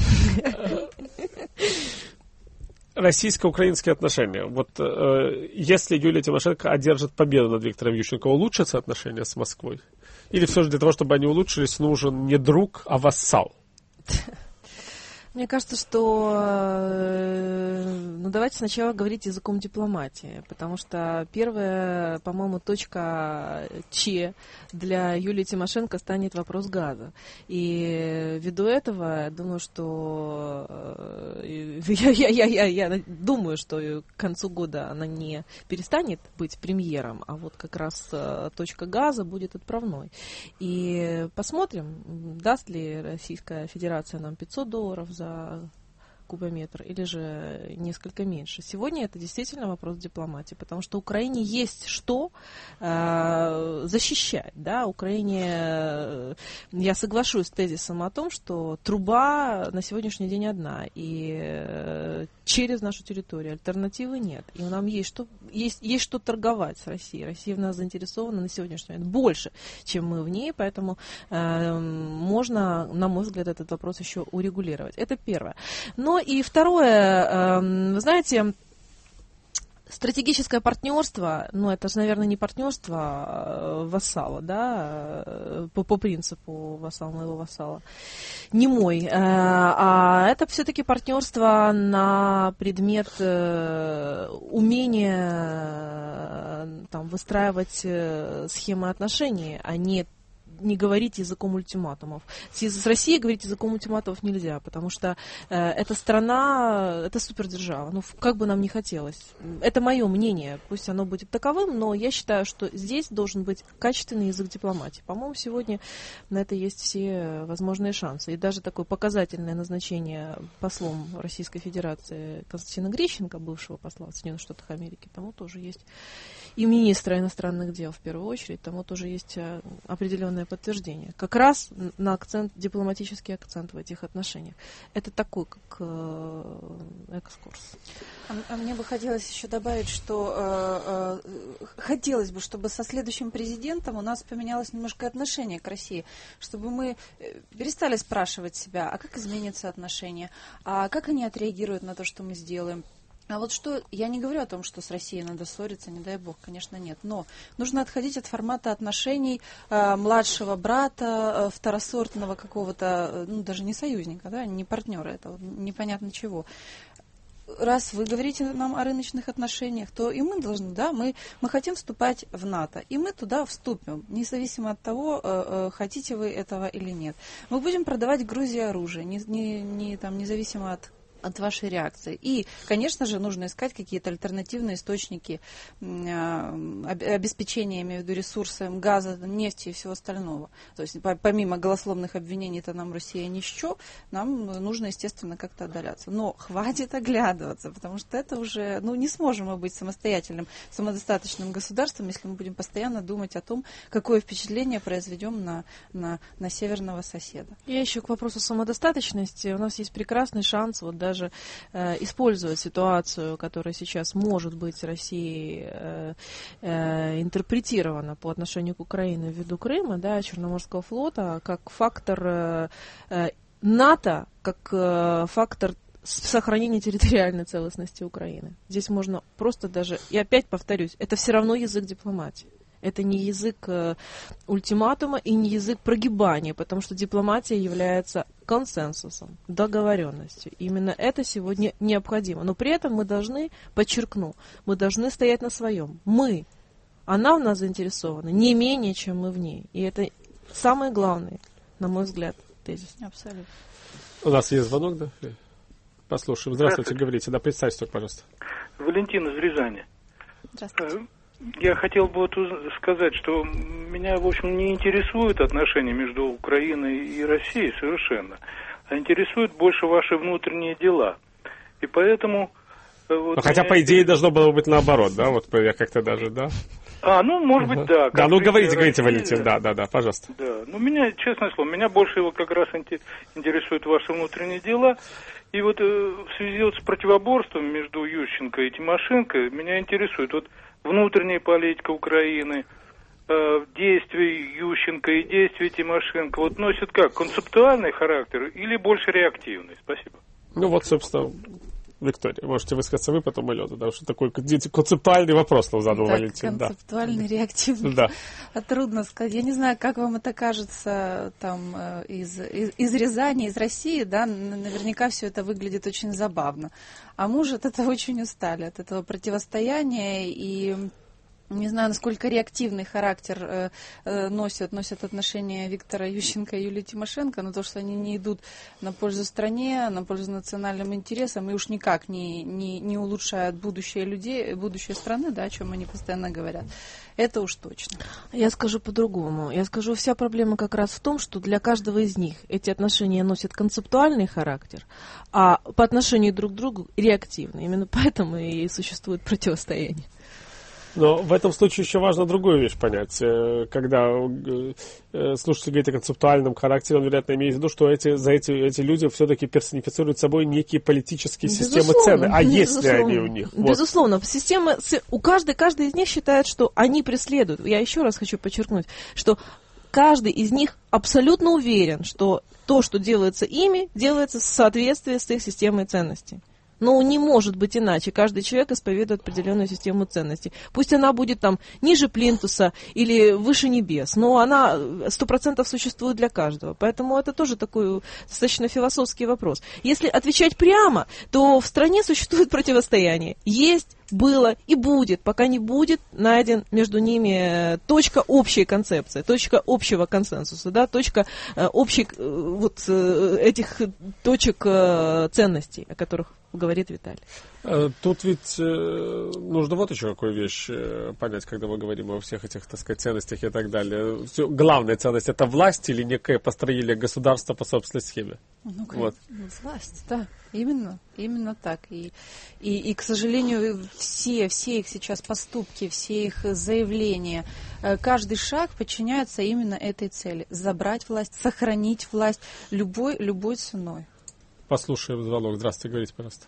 Российско-украинские отношения. Вот э, если Юлия Тимошенко одержит победу над Виктором Ющенко, улучшатся отношения с Москвой? Или все же для того, чтобы они улучшились, нужен не друг, а вассал? Мне кажется, что ну, давайте сначала говорить языком дипломатии, потому что первая, по-моему, точка Ч для Юлии Тимошенко станет вопрос газа. И ввиду этого, я думаю, что я, я, я, я, я думаю, что к концу года она не перестанет быть премьером, а вот как раз точка газа будет отправной. И посмотрим, даст ли Российская Федерация нам пятьсот долларов за кубометр или же несколько меньше. Сегодня это действительно вопрос дипломатии, потому что Украине есть что э, защищать. Да? Украине, э, я соглашусь с тезисом о том, что труба на сегодняшний день одна, и э, через нашу территорию альтернативы нет. И нам есть что, есть, есть что торговать с Россией. Россия в нас заинтересована на сегодняшний момент больше, чем мы в ней, поэтому э, можно, на мой взгляд, этот вопрос еще урегулировать. Это первое. Но и второе, вы знаете, стратегическое партнерство, ну это же, наверное, не партнерство а вассала, да, по, по принципу вассал моего вассала, не мой, а это все-таки партнерство на предмет умения там, выстраивать схемы отношений, а не не говорить языком ультиматумов. С Россией говорить языком ультиматумов нельзя, потому что э, эта страна, это супердержава, ну, как бы нам ни хотелось. Это мое мнение, пусть оно будет таковым, но я считаю, что здесь должен быть качественный язык дипломатии. По-моему, сегодня на это есть все возможные шансы. И даже такое показательное назначение послом Российской Федерации Константина Грищенко, бывшего посла в Соединенных Штатах Америки, тому тоже есть, и министра иностранных дел в первую очередь, тому тоже есть определенное подтверждение. Как раз на акцент, дипломатический акцент в этих отношениях. Это такой, как э, экскурс. А, а мне бы хотелось еще добавить, что э, э, хотелось бы, чтобы со следующим президентом у нас поменялось немножко отношение к России, чтобы мы перестали спрашивать себя, а как изменятся отношения, а как они отреагируют на то, что мы сделаем. А вот что, я не говорю о том, что с Россией надо ссориться, не дай бог, конечно, нет, но нужно отходить от формата отношений э, младшего брата, э, второсортного какого-то, ну, даже не союзника, да, не партнера, это вот непонятно чего. Раз вы говорите нам о рыночных отношениях, то и мы должны, да, мы, мы хотим вступать в НАТО, и мы туда вступим, независимо от того, э, э, хотите вы этого или нет. Мы будем продавать Грузии оружие, не, не, не, там, независимо от от вашей реакции. И, конечно же, нужно искать какие-то альтернативные источники обеспечения, я имею в виду, ресурсами газа, нефти и всего остального. То есть, помимо голословных обвинений, это нам Россия нищо, нам нужно, естественно, как-то отдаляться. Но хватит оглядываться, потому что это уже, ну, не сможем мы быть самостоятельным, самодостаточным государством, если мы будем постоянно думать о том, какое впечатление произведем на, на, на северного соседа. Я еще к вопросу самодостаточности. У нас есть прекрасный шанс, вот даже даже э, использовать ситуацию, которая сейчас может быть Россией э, э, интерпретирована по отношению к Украине ввиду Крыма, да, Черноморского флота, как фактор э, э, НАТО, как э, фактор сохранения территориальной целостности Украины. Здесь можно просто даже, и опять повторюсь, это все равно язык дипломатии. Это не язык э, ультиматума и не язык прогибания, потому что дипломатия является консенсусом, договоренностью. Именно это сегодня необходимо. Но при этом мы должны, подчеркну, мы должны стоять на своем. Мы, она в нас заинтересована не менее, чем мы в ней. И это самый главный, на мой взгляд, тезис. Абсолютно. У нас есть звонок, да? Послушаем. Здравствуйте, Здравствуйте. Говорите. Да, представьте только, пожалуйста. Валентин из Рязани. Здравствуйте. Я хотел бы вот сказать, что меня, в общем, не интересуют отношения между Украиной и Россией совершенно, а интересуют больше ваши внутренние дела. И поэтому... Вот хотя, меня... по идее, должно было быть наоборот, да? Вот я как-то даже, да? А, ну, может быть, да. Да, ну, говорите, говорите, Валентин, да, да, да, пожалуйста. Да, ну, меня, честное слово, меня больше его как раз интересуют ваши внутренние дела. И вот в связи вот с противоборством между Ющенко и Тимошенко меня интересует вот внутренняя политика Украины, э, действия Ющенко и действия Тимошенко, вот носят как, концептуальный характер или больше реактивный? Спасибо. Ну вот, собственно, Виктория, можете высказаться вы, потом Алена, потому что такой концептуальный вопрос нам задал так, Валентин. Концептуальный, да. Реактивный. Да. Трудно сказать. Я не знаю, как вам это кажется там, из, из, из Рязани, из России, да, наверняка все это выглядит очень забавно. А мы же от этого очень устали, от этого противостояния, и Не знаю, насколько реактивный характер э, э, носят, носят отношения Виктора Ющенко и Юлии Тимошенко, но то, что они не идут на пользу стране, на пользу национальным интересам, и уж никак не, не, не улучшают будущее людей, будущее страны, да, о чем они постоянно говорят. Это уж точно. Я скажу по-другому. Я скажу, вся проблема как раз в том, что для каждого из них эти отношения носят концептуальный характер, а по отношению друг к другу реактивный. Именно поэтому и существует противостояние. Но в этом случае еще важно другую вещь понять. Когда слушатель говорит о концептуальном характере, он, вероятно, имеет в виду, что эти, за эти, эти люди все-таки персонифицируют собой некие политические системы ценностей. А есть ли они у них? Вот. Безусловно. Системы, у каждой, каждый из них считает, что они преследуют. Я еще раз хочу подчеркнуть, что каждый из них абсолютно уверен, что то, что делается ими, делается в соответствии с их системой ценностей. Но не может быть иначе. Каждый человек исповедует определенную систему ценностей. Пусть она будет там ниже плинтуса или выше небес, но она сто процентов существует для каждого. Поэтому это тоже такой достаточно философский вопрос. Если отвечать прямо, то в стране существует противостояние. Есть, было и будет, пока не будет найден между ними точка общей концепции, точка общего консенсуса, да, точка э, общих э, вот э, этих точек э, ценностей, о которых говорит Виталий. Тут ведь э, нужно вот еще какую вещь э, понять, когда мы говорим о всех этих, так сказать, ценностях и так далее. Все, главная ценность — это власть или некое построение государства по собственной схеме? Ну, вот. Власть, да, именно, именно так. И, и, и, к сожалению, все, все их сейчас поступки, все их заявления, э, каждый шаг подчиняется именно этой цели — забрать власть, сохранить власть любой, любой ценой. Послушаем звонок. Здравствуйте, говорите, пожалуйста.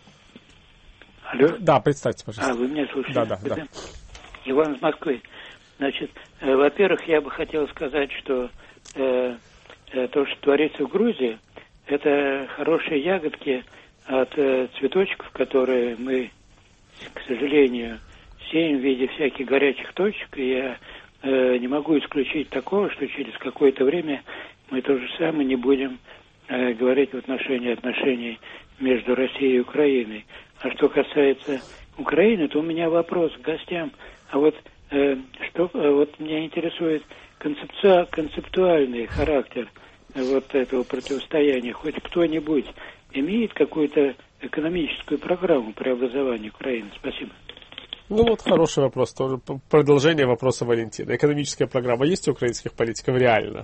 Алло? Да, представьте, пожалуйста. А, вы меня слушаете? Да, да, да. Иван из Москвы. Значит, э, во-первых, я бы хотел сказать, что э, э, то, что творится в Грузии, это хорошие ягодки от э, цветочков, которые мы, к сожалению, сеем в виде всяких горячих точек. И я э, не могу исключить такого, что через какое-то время мы то же самое не будем э, говорить в отношении отношений между Россией и Украиной. А что касается Украины, то у меня вопрос к гостям. А вот э, что э, вот меня интересует концепци... концептуальный характер э, вот этого противостояния. Хоть кто-нибудь имеет какую-то экономическую программу преобразования Украины? Спасибо. Ну вот хороший вопрос, тоже продолжение вопроса Валентина. Экономическая программа есть у украинских политиков реально?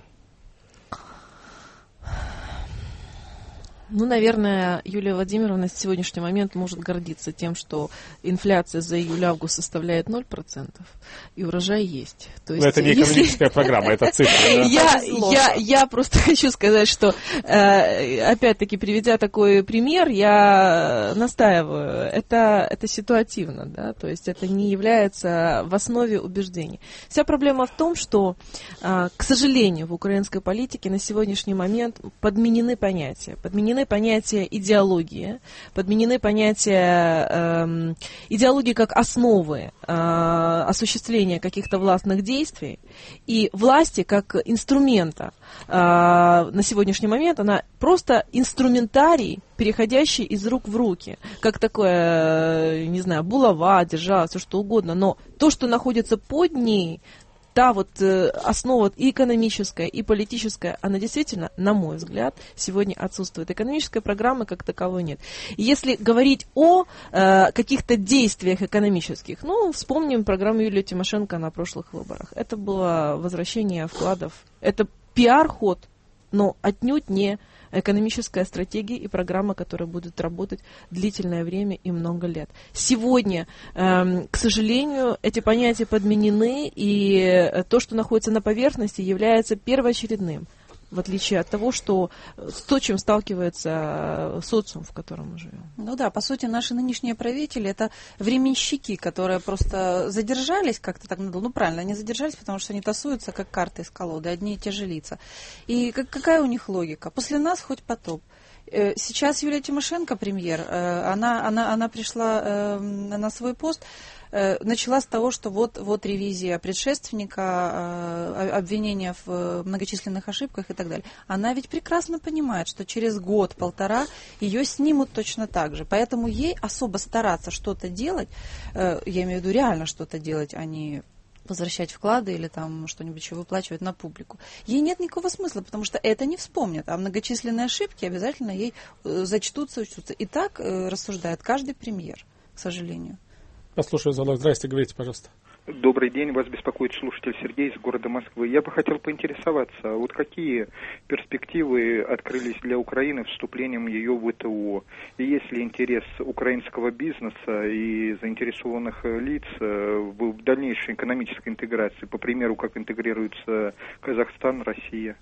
Ну, наверное, Юлия Владимировна в сегодняшний момент может гордиться тем, что инфляция за июль-август составляет ноль процентов, и урожай есть. То есть, но это не экономическая если... программа, это цифра. Да? Я, я, я просто хочу сказать, что, э, опять-таки, приведя такой пример, я настаиваю, это, это ситуативно, да, то есть это не является в основе убеждений. Вся проблема в том, что, э, к сожалению, в украинской политике на сегодняшний момент подменены понятия, подменены понятия идеологии, подменены понятия э, идеологии как основы э, осуществления каких-то властных действий, и власти как инструмента э, на сегодняшний момент, она просто инструментарий, переходящий из рук в руки, как такое, не знаю, булава, держава, все что угодно, но то, что находится под ней, та вот э, основа и экономическая, и политическая, она действительно, на мой взгляд, сегодня отсутствует. Экономической программы как таковой нет. И если говорить о э, каких-то действиях экономических, ну, вспомним программу Юлии Тимошенко на прошлых выборах. Это было возвращение вкладов. Это пиар-ход, но отнюдь не экономическая стратегия и программа, которая будет работать длительное время и много лет. Сегодня, э, к сожалению, эти понятия подменены, и то, что находится на поверхности, является первоочередным, в отличие от того, что с то, чем сталкивается социум, в котором мы живем. Ну да, по сути, наши нынешние правители — это временщики, которые просто задержались как-то так, ну правильно, они задержались, потому что они тасуются, как карты из колоды, одни и те же лица. И как, какая у них логика? После нас хоть потоп. Сейчас Юлия Тимошенко, премьер, она, она, она пришла на свой пост э, начала с того, что вот, вот ревизия предшественника, э, обвинения в многочисленных ошибках и так далее. Она ведь прекрасно понимает, что через год-полтора ее снимут точно так же. Поэтому ей особо стараться что-то делать, э, я имею в виду реально что-то делать, а не возвращать вклады или там что-нибудь еще выплачивать на публику. Ей нет никакого смысла, потому что это не вспомнят, а многочисленные ошибки обязательно ей зачтутся, учтутся. И так э, рассуждает каждый премьер, к сожалению. Послушаю звонок. Здрасте, говорите, пожалуйста. Добрый день, вас беспокоит слушатель Сергей из города Москвы. Я бы хотел поинтересоваться, вот какие перспективы открылись для Украины вступлением ее в ВТО? И есть ли интерес украинского бизнеса и заинтересованных лиц в дальнейшей экономической интеграции, по примеру, как интегрируются Казахстан, Россия?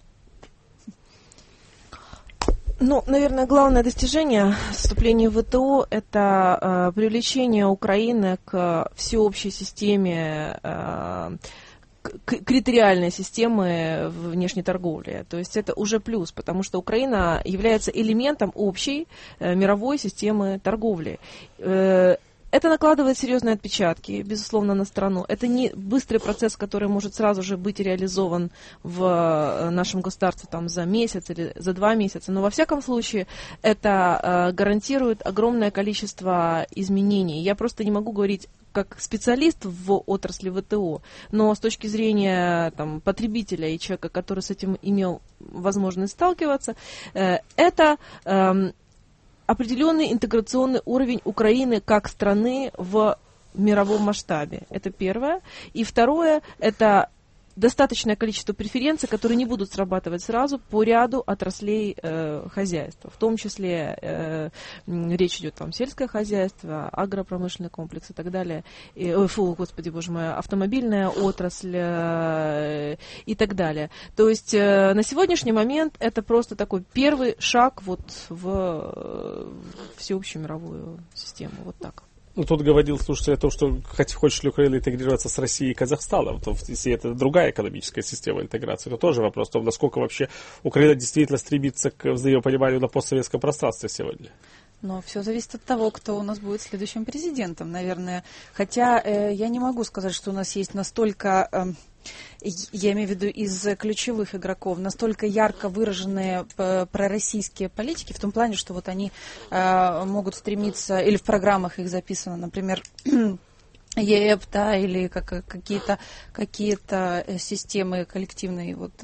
Ну, наверное, главное достижение вступления в ВТО – это э, привлечение Украины к всеобщей системе, э, к критериальной системы внешней торговли. То есть это уже плюс, потому что Украина является элементом общей э, мировой системы торговли. Э, Это накладывает серьезные отпечатки, безусловно, на страну. Это не быстрый процесс, который может сразу же быть реализован в нашем государстве там, за месяц или за два месяца. Но во всяком случае это э, гарантирует огромное количество изменений. Я просто не могу говорить как специалист в отрасли ВТО, но с точки зрения там, потребителя и человека, который с этим имел возможность сталкиваться, э, это... Э, определенный интеграционный уровень Украины как страны в мировом масштабе. Это первое. И второе, это достаточное количество преференций, которые не будут срабатывать сразу по ряду отраслей э, хозяйства. В том числе э, речь идет там сельское хозяйство, агропромышленный комплекс и так далее. И, ой, фу, господи, боже мой, автомобильная отрасль э, и так далее. То есть э, на сегодняшний момент это просто такой первый шаг вот в э, всеобщую мировую систему. Вот так. Ну, тут говорил слушатель о том, что хочет ли Украина интегрироваться с Россией и Казахстаном. То, если это другая экономическая система интеграции, то тоже вопрос в том, насколько вообще Украина действительно стремится к взаимопониманию на постсоветском пространстве сегодня. Но все зависит от того, кто у нас будет следующим президентом, наверное. Хотя э, я не могу сказать, что у нас есть настолько... Э, я имею в виду из ключевых игроков, настолько ярко выраженные пророссийские политики, в том плане, что вот они э, могут стремиться, или в программах их записано, например, ЕЭП, да, или как, какие-то, какие-то системы коллективные вот,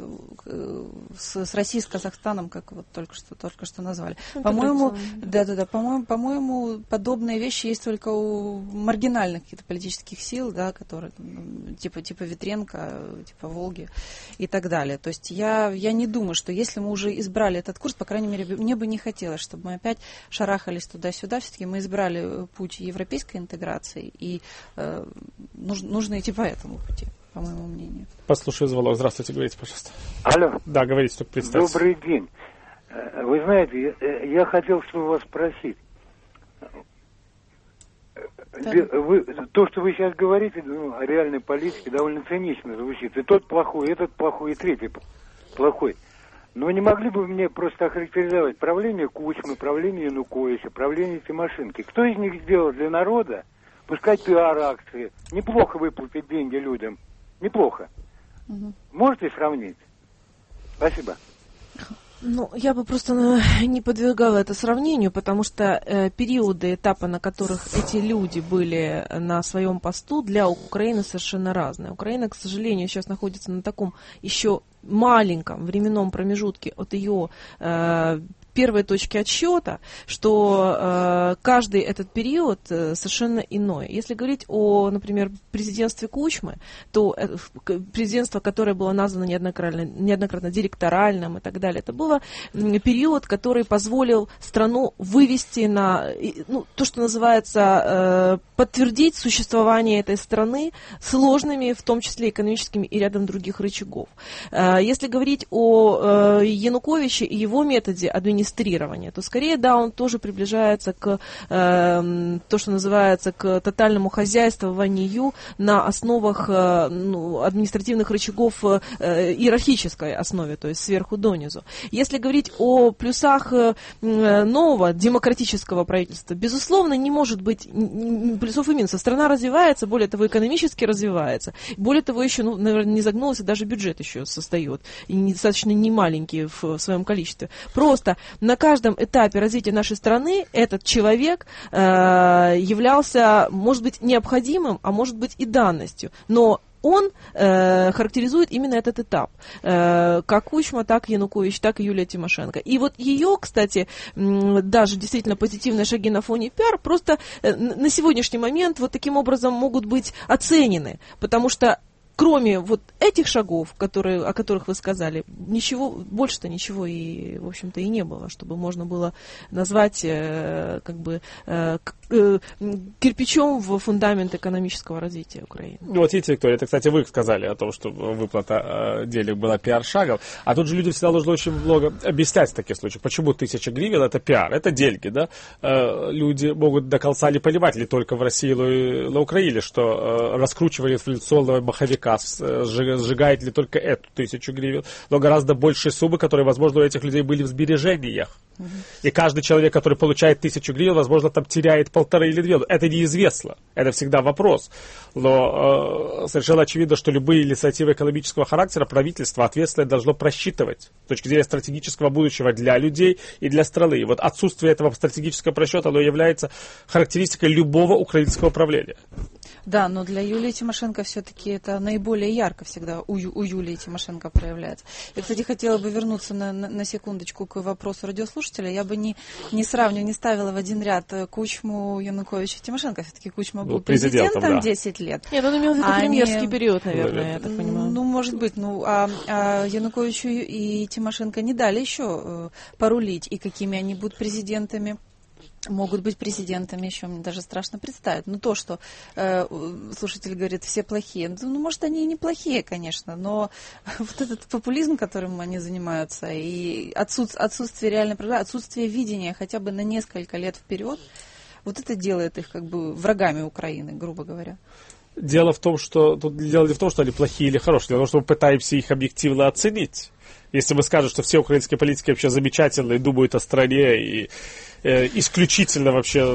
с, с Россией, с Казахстаном, как вот только что, только что назвали. По-моему, да, да, да, по-моему, по-моему, подобные вещи есть только у маргинальных каких-то политических сил, да, которые типа, типа Ветренко, типа Волги и так далее. То есть я, я не думаю, что если мы уже избрали этот курс, по крайней мере, мне бы не хотелось, чтобы мы опять шарахались туда-сюда. Все-таки мы избрали путь европейской интеграции, и Нужно, нужно идти по этому пути, по моему мнению. Послушаю звонок. Здравствуйте, говорите, пожалуйста. Алло. Да, говорите, только представьтесь. Добрый день. Вы знаете, я, я хотел что вас спросить. Да. Вы, то, что вы сейчас говорите, ну, о реальной политике, довольно цинично звучит. И тот плохой, и этот плохой, и третий плохой. Но не могли бы вы мне просто охарактеризовать правление Кучмы, правление Януковича, правление Тимошенко? Кто из них сделал для народа, пускать пиар-акции, неплохо выплатить деньги людям, неплохо. Угу. Можете сравнить? Спасибо. Ну, я бы просто не подвергала это сравнению, потому что э, периоды, этапы, на которых эти люди были на своем посту, для Украины совершенно разные. Украина, к сожалению, сейчас находится на таком еще маленьком временном промежутке от ее э, первой точки отсчета, что э, каждый этот период э, совершенно иной. Если говорить о, например, президентстве Кучмы, то э, президентство, которое было названо неоднократно, неоднократно директоральным и так далее, это было э, период, который позволил страну вывести на, э, ну, то, что называется, э, подтвердить существование этой страны сложными, в том числе экономическими и рядом других рычагов. Э, если говорить о э, Януковиче и его методе администрации, администрирования, то скорее, да, он тоже приближается к э, то, что называется, к тотальному хозяйствованию на основах э, ну, административных рычагов э, иерархической основе, то есть сверху донизу. Если говорить о плюсах э, нового демократического правительства, безусловно, не может быть плюсов и минусов. Страна развивается, более того, экономически развивается. Более того, еще, ну, наверное, не загнулась, и даже бюджет еще создает. И недостаточно не маленький в, в своем количестве. Просто на каждом этапе развития нашей страны этот человек э, являлся, может быть, необходимым, а может быть и данностью. Но он э, характеризует именно этот этап. Э, как Кучма, так Янукович, так и Юлия Тимошенко. И вот ее, кстати, м, даже действительно позитивные шаги на фоне пиар просто э, на сегодняшний момент вот таким образом могут быть оценены. Потому что кроме вот этих шагов, которые, о которых вы сказали, ничего, больше-то ничего и, в общем-то, и не было, чтобы можно было назвать э, как бы э, э, кирпичом в фундамент экономического развития Украины. Ну, вот видите, Виктория, это, кстати, вы сказали о том, что выплата э, денег была пиар-шагом, а тут же людям всегда нужно очень много объяснять в таких случаях, почему тысяча гривен это пиар, это деньги, да? Э, люди могут до конца не понимать, ли только в России или на Украине, что э, раскручивание инфляционного маховика сжигает ли только эту тысячу гривен, но гораздо большие суммы, которые, возможно, у этих людей были в сбережениях. Uh-huh. И каждый человек, который получает тысячу гривен, возможно, там теряет полторы или две. Это неизвестно. Это всегда вопрос. Но э, совершенно очевидно, что любые инициативы экономического характера правительство ответственное должно просчитывать с точки зрения стратегического будущего для людей и для страны. И вот отсутствие этого стратегического просчета, оно является характеристикой любого украинского правления. Да, но для Юлии Тимошенко все-таки это наиболее ярко всегда у, у Юлии Тимошенко проявляется. Я, кстати, хотела бы вернуться на, на, на секундочку к вопросу радиослушателя. Я бы не, не сравнивала, не ставила в один ряд Кучму, Януковича и Тимошенко. Все-таки Кучма был, был президентом, президентом да. десять лет. Нет, он имел в виду а премьерский не... период, наверное, ну, я так понимаю. Ну, может быть. Ну, а, а Януковичу и Тимошенко не дали еще э, порулить. И какими они будут президентами? Могут быть президентами, еще мне даже страшно представить. Ну, то, что э, слушатель говорит, все плохие. Ну, может, они и не плохие, конечно, но вот этот популизм, которым они занимаются, и отсутствие, отсутствие реальной программы, отсутствие видения хотя бы на несколько лет вперед, вот это делает их как бы врагами Украины, грубо говоря. Дело в том, что тут дело не в том, что они плохие или хорошие, дело в том, что мы пытаемся их объективно оценить. Если мы скажем, что все украинские политики вообще замечательные, думают о стране и э, исключительно вообще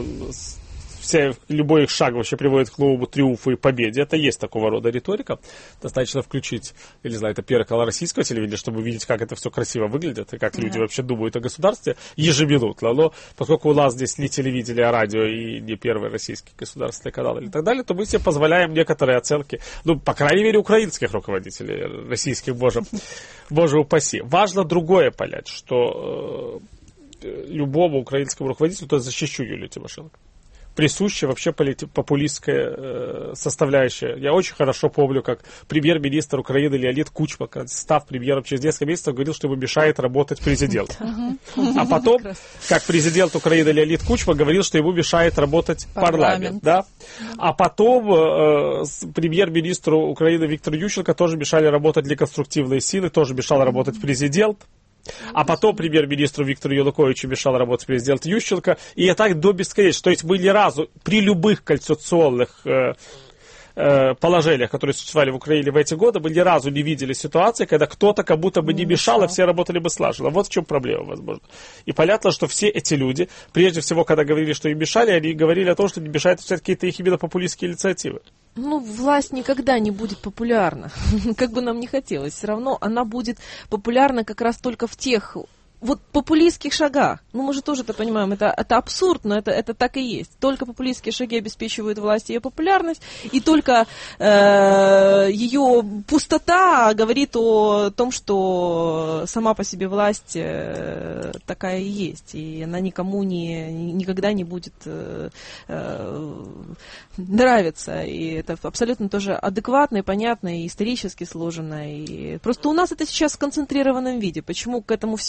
вся, любой их шаг вообще приводит к новому триумфу и победе, это есть такого рода риторика. Достаточно включить, я не знаю, это первый канал российского телевидения, чтобы видеть, как это все красиво выглядит и как mm-hmm. люди вообще думают о государстве ежеминутно. Но поскольку у нас здесь не телевидение, а радио и не первый российский государственный канал и так далее, то мы себе позволяем некоторые оценки, ну, по крайней мере, украинских руководителей, российских, боже, боже упаси. Важно другое понять, что э, любому украинскому руководителю, то защищу Юлию Тимошенко, присущая вообще полити- популистская э, составляющая. Я очень хорошо помню, как премьер-министр Украины Леонид Кучма, став премьером через несколько месяцев, говорил, что ему мешает работать президент. А потом, как президент Украины Леонид Кучма говорил, что ему мешает работать парламент. Да? А потом э, премьер-министру Украины Виктору Ющенко тоже мешали работать неконструктивные силы, тоже мешал работать президент. А потом премьер-министру Виктору Януковичу мешал работать президент Ющенко. И так до бесконечности. То есть мы ни разу при любых конституционных э, э, положениях, которые существовали в Украине в эти годы, мы ни разу не видели ситуации, когда кто-то как будто бы не мешал, а все работали бы слаженно. Вот в чем проблема, возможно. И понятно, что все эти люди, прежде всего, когда говорили, что им мешали, они говорили о том, что не мешают все-таки какие-то их именно популистские инициативы. Ну, власть никогда не будет популярна, как бы нам ни хотелось. Все равно она будет популярна как раз только в тех вот популистских шагах. Ну, мы же тоже это понимаем, это, это абсурд, но это, это так и есть. Только популистские шаги обеспечивают власти ее популярность, и только э, ее пустота говорит о том, что сама по себе власть э, такая и есть, и она никому не, никогда не будет э, э, нравиться. И это абсолютно тоже адекватно и понятно, и исторически сложено. И просто у нас это сейчас в сконцентрированном виде. Почему к этому всему у нас так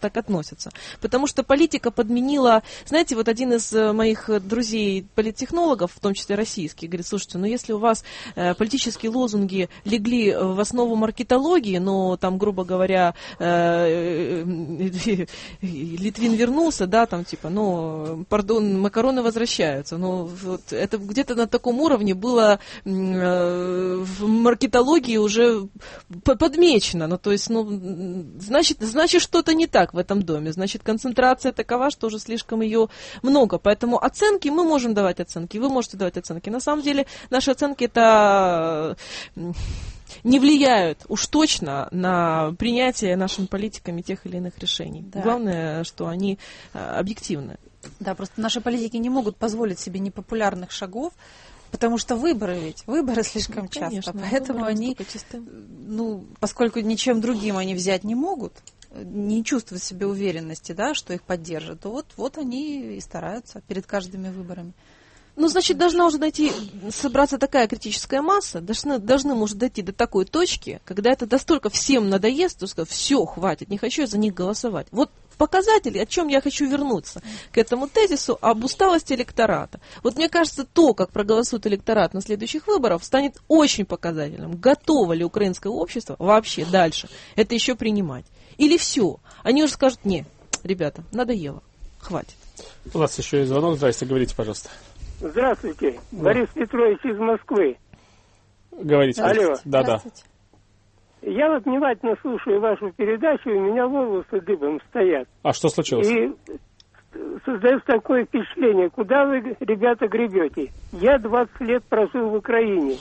так относятся. Потому что политика подменила... Знаете, вот один из моих друзей, политтехнологов, в том числе российских, говорит, слушайте, ну если у вас э, политические лозунги легли в основу маркетологии, но там, грубо говоря, э, э, Литвин вернулся, да, там типа, ну, пардон, макароны возвращаются. Ну, вот это где-то на таком уровне было э, в маркетологии уже подмечено. Ну, то есть, ну, значит, значит, что-то не так в этом доме. Значит, концентрация такова, что уже слишком ее много. Поэтому оценки, мы можем давать оценки, вы можете давать оценки. На самом деле, наши оценки это не влияют уж точно на принятие нашими политиками тех или иных решений. Да. Главное, что они объективны. Да, просто наши политики не могут позволить себе непопулярных шагов, потому что выборы ведь, выборы слишком ну, часто, конечно, поэтому они, ну, поскольку ничем другим они взять не могут, не чувствуют в себе уверенности, да, что их поддержат, то вот, вот они и стараются перед каждыми выборами. Ну, значит, должна уже найти, собраться такая критическая масса, должны, должны, может, дойти до такой точки, когда это настолько всем надоест, что сказать, все, хватит, не хочу я за них голосовать. Вот показатели, о чем я хочу вернуться к этому тезису об усталости электората. Вот мне кажется, то, как проголосует электорат на следующих выборах, станет очень показательным. Готово ли украинское общество вообще дальше это еще принимать? Или все? Они уже скажут, не, ребята, надоело, хватит. У нас еще есть звонок, здрасте, говорите, пожалуйста. Здравствуйте, да. Борис Петрович из Москвы. Говорите. Алло. Да, да. Я вот внимательно слушаю вашу передачу, и у меня волосы дыбом стоят. А что случилось? И создается такое впечатление, куда вы, ребята, гребете. Я двадцать лет прожил в Украине.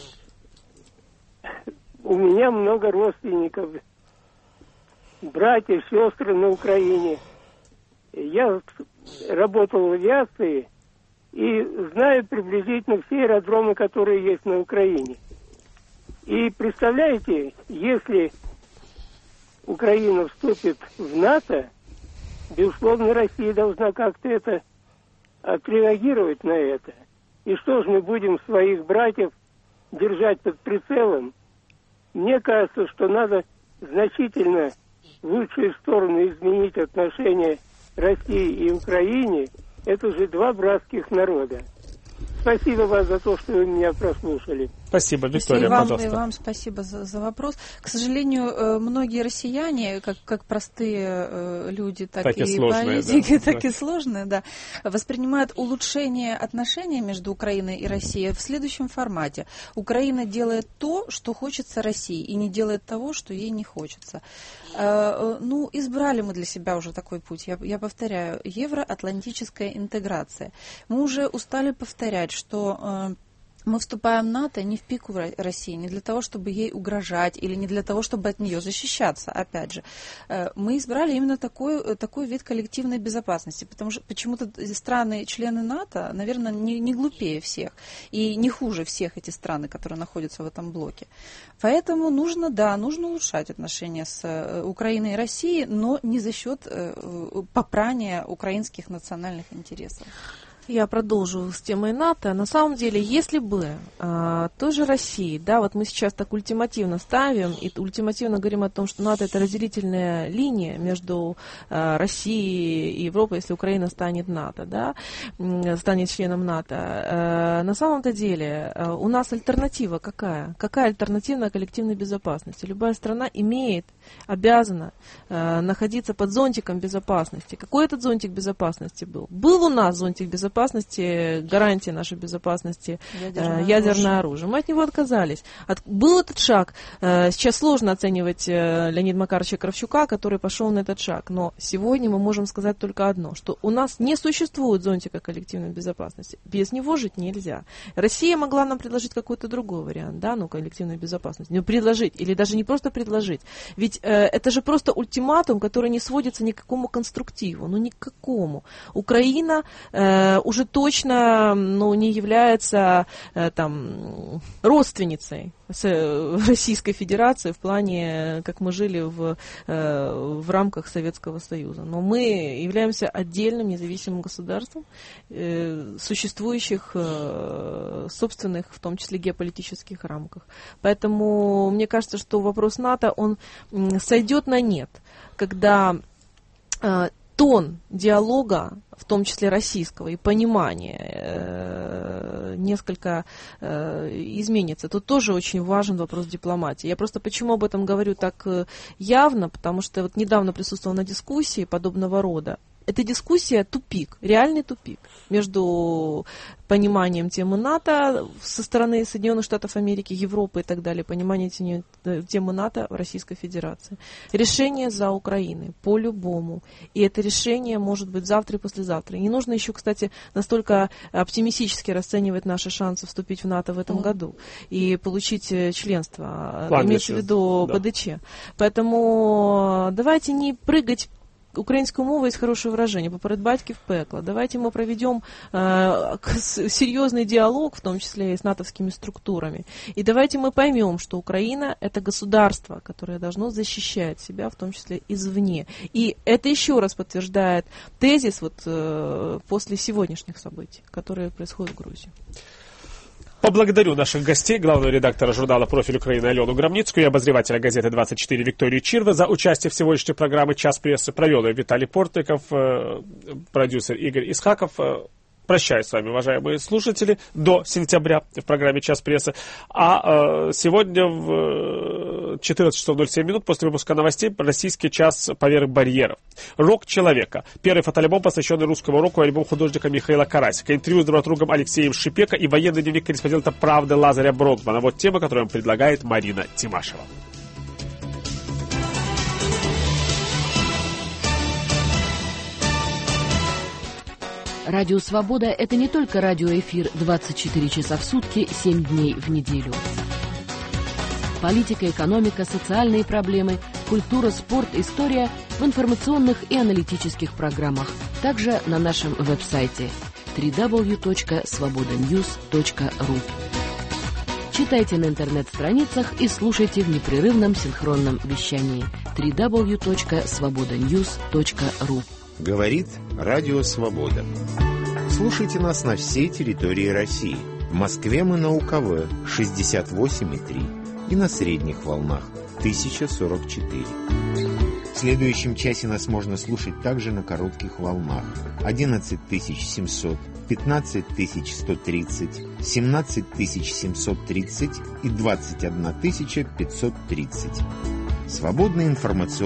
У меня много родственников, братья, сестры на Украине. Я работал в авиации и знаю приблизительно все аэродромы, которые есть на Украине. И представляете, если Украина вступит в НАТО, безусловно, Россия должна как-то это отреагировать на это. И что же мы будем своих братьев держать под прицелом? Мне кажется, что надо значительно в лучшую сторону изменить отношения России и Украине. Это же два братских народа. Спасибо вас за то, что вы меня прослушали. Спасибо, Виктория, и вам, пожалуйста. И вам спасибо за, за вопрос. К сожалению, многие россияне, как, как простые люди, так, так и, и сложные, политики, да, так да. и сложные, да, воспринимают улучшение отношений между Украиной и Россией в следующем формате. Украина делает то, что хочется России, и не делает того, что ей не хочется. Ну, избрали мы для себя уже такой путь. Я, я повторяю, евроатлантическая интеграция. Мы уже устали повторять, что мы вступаем в НАТО не в пику России, не для того, чтобы ей угрожать или не для того, чтобы от нее защищаться. Опять же, мы избрали именно такой, такой вид коллективной безопасности, потому что почему-то страны, члены НАТО, наверное, не, не глупее всех и не хуже всех эти страны, которые находятся в этом блоке. Поэтому нужно, да, нужно улучшать отношения с Украиной и Россией, но не за счет попрания украинских национальных интересов. Я продолжу с темой НАТО. На самом деле, если бы э, той же России, да, вот мы сейчас так ультимативно ставим и ультимативно говорим о том, что НАТО это разделительная линия между э, Россией и Европой, если Украина станет НАТО, да, станет членом НАТО. Э, на самом-то деле э, у нас альтернатива какая? Какая альтернатива на коллективной безопасности? Любая страна имеет, обязана э, находиться под зонтиком безопасности. Какой этот зонтик безопасности был? Был у нас зонтик безопасности, безопасности, гарантии нашей безопасности, ядерное, э, ядерное оружие. оружие. Мы от него отказались. От, был этот шаг. Э, сейчас сложно оценивать э, Леонида Макаровича Кравчука, который пошел на этот шаг. Но сегодня мы можем сказать только одно, что у нас не существует зонтика коллективной безопасности. Без него жить нельзя. Россия могла нам предложить какой-то другой вариант, да, ну, коллективной безопасности. Ну, предложить, или даже не просто предложить. Ведь э, это же просто ультиматум, который не сводится ни к какому конструктиву, ну, ни к какому. Украина э, уже точно, ну, не является э, там, родственницей с Российской Федерации в плане, как мы жили в, э, в рамках Советского Союза. Но мы являемся отдельным независимым государством, э, существующих э, собственных, в том числе геополитических рамках. Поэтому мне кажется, что вопрос НАТО, он сойдет на нет, когда тон диалога, в том числе российского, и понимание э, несколько э, изменится. Тут тоже очень важен вопрос дипломатии. Я просто почему об этом говорю так явно, потому что вот недавно присутствовала на дискуссии подобного рода. Эта дискуссия тупик, реальный тупик между пониманием темы НАТО со стороны Соединенных Штатов Америки, Европы и так далее, пониманием темы НАТО в Российской Федерации. Решение за Украиной по-любому. И это решение может быть завтра и послезавтра. И не нужно еще, кстати, настолько оптимистически расценивать наши шансы вступить в НАТО в этом mm. году и получить членство, Ладно, имеется в виду да. ПДЧ. Поэтому давайте не прыгать. Українською мовою є хороше враження, поперед батьків пекло. Давайте мы проведем э, серьезный диалог, в том числе и с натовскими структурами. И давайте мы поймем, что Украина – это государство, которое должно защищать себя, в том числе извне. И это еще раз подтверждает тезис вот, э, после сегодняшних событий, которые происходят в Грузии. Поблагодарю наших гостей, главного редактора журнала «Профиль Украины» Алену Громницкую и обозревателя газеты двадцать четыре Викторию Чирве за участие в сегодняшней программе «Час прессы». Провел ее Виталий Портников, продюсер Игорь Исхаков. Прощаюсь с вами, уважаемые слушатели, до сентября в программе «Час прессы». А э, сегодня в четырнадцать часов ноль семь минут после выпуска новостей российский час поверх барьеров. «Рок человека». Первый фотоальбом, посвященный русскому року, альбом художника Михаила Карасика. Интервью с драматургом Алексеем Шипека и военный дневник корреспондента «Правды» Лазаря Бродмана. Вот тема, которую вам предлагает Марина Тимашева. Радио «Свобода» — это не только радиоэфир двадцать четыре часа в сутки, семь дней в неделю. Политика, экономика, социальные проблемы, культура, спорт, история в информационных и аналитических программах. Также на нашем веб-сайте дабл ю дабл ю дабл ю точка свобода ньюс точка ру. Читайте на интернет-страницах и слушайте в непрерывном синхронном вещании дабл ю дабл ю дабл ю точка свобода ньюс точка ру. Говорит Радио Свобода. Слушайте нас на всей территории России. В Москве мы на УКВ шестьдесят восемь и три и на средних волнах тысяча сорок четыре. В следующем часе нас можно слушать также на коротких волнах одиннадцать тысяч семьсот, пятнадцать тысяч сто тридцать, семнадцать тысяч семьсот тридцать и двадцать одна тысяча пятьсот тридцать. Свободная информационная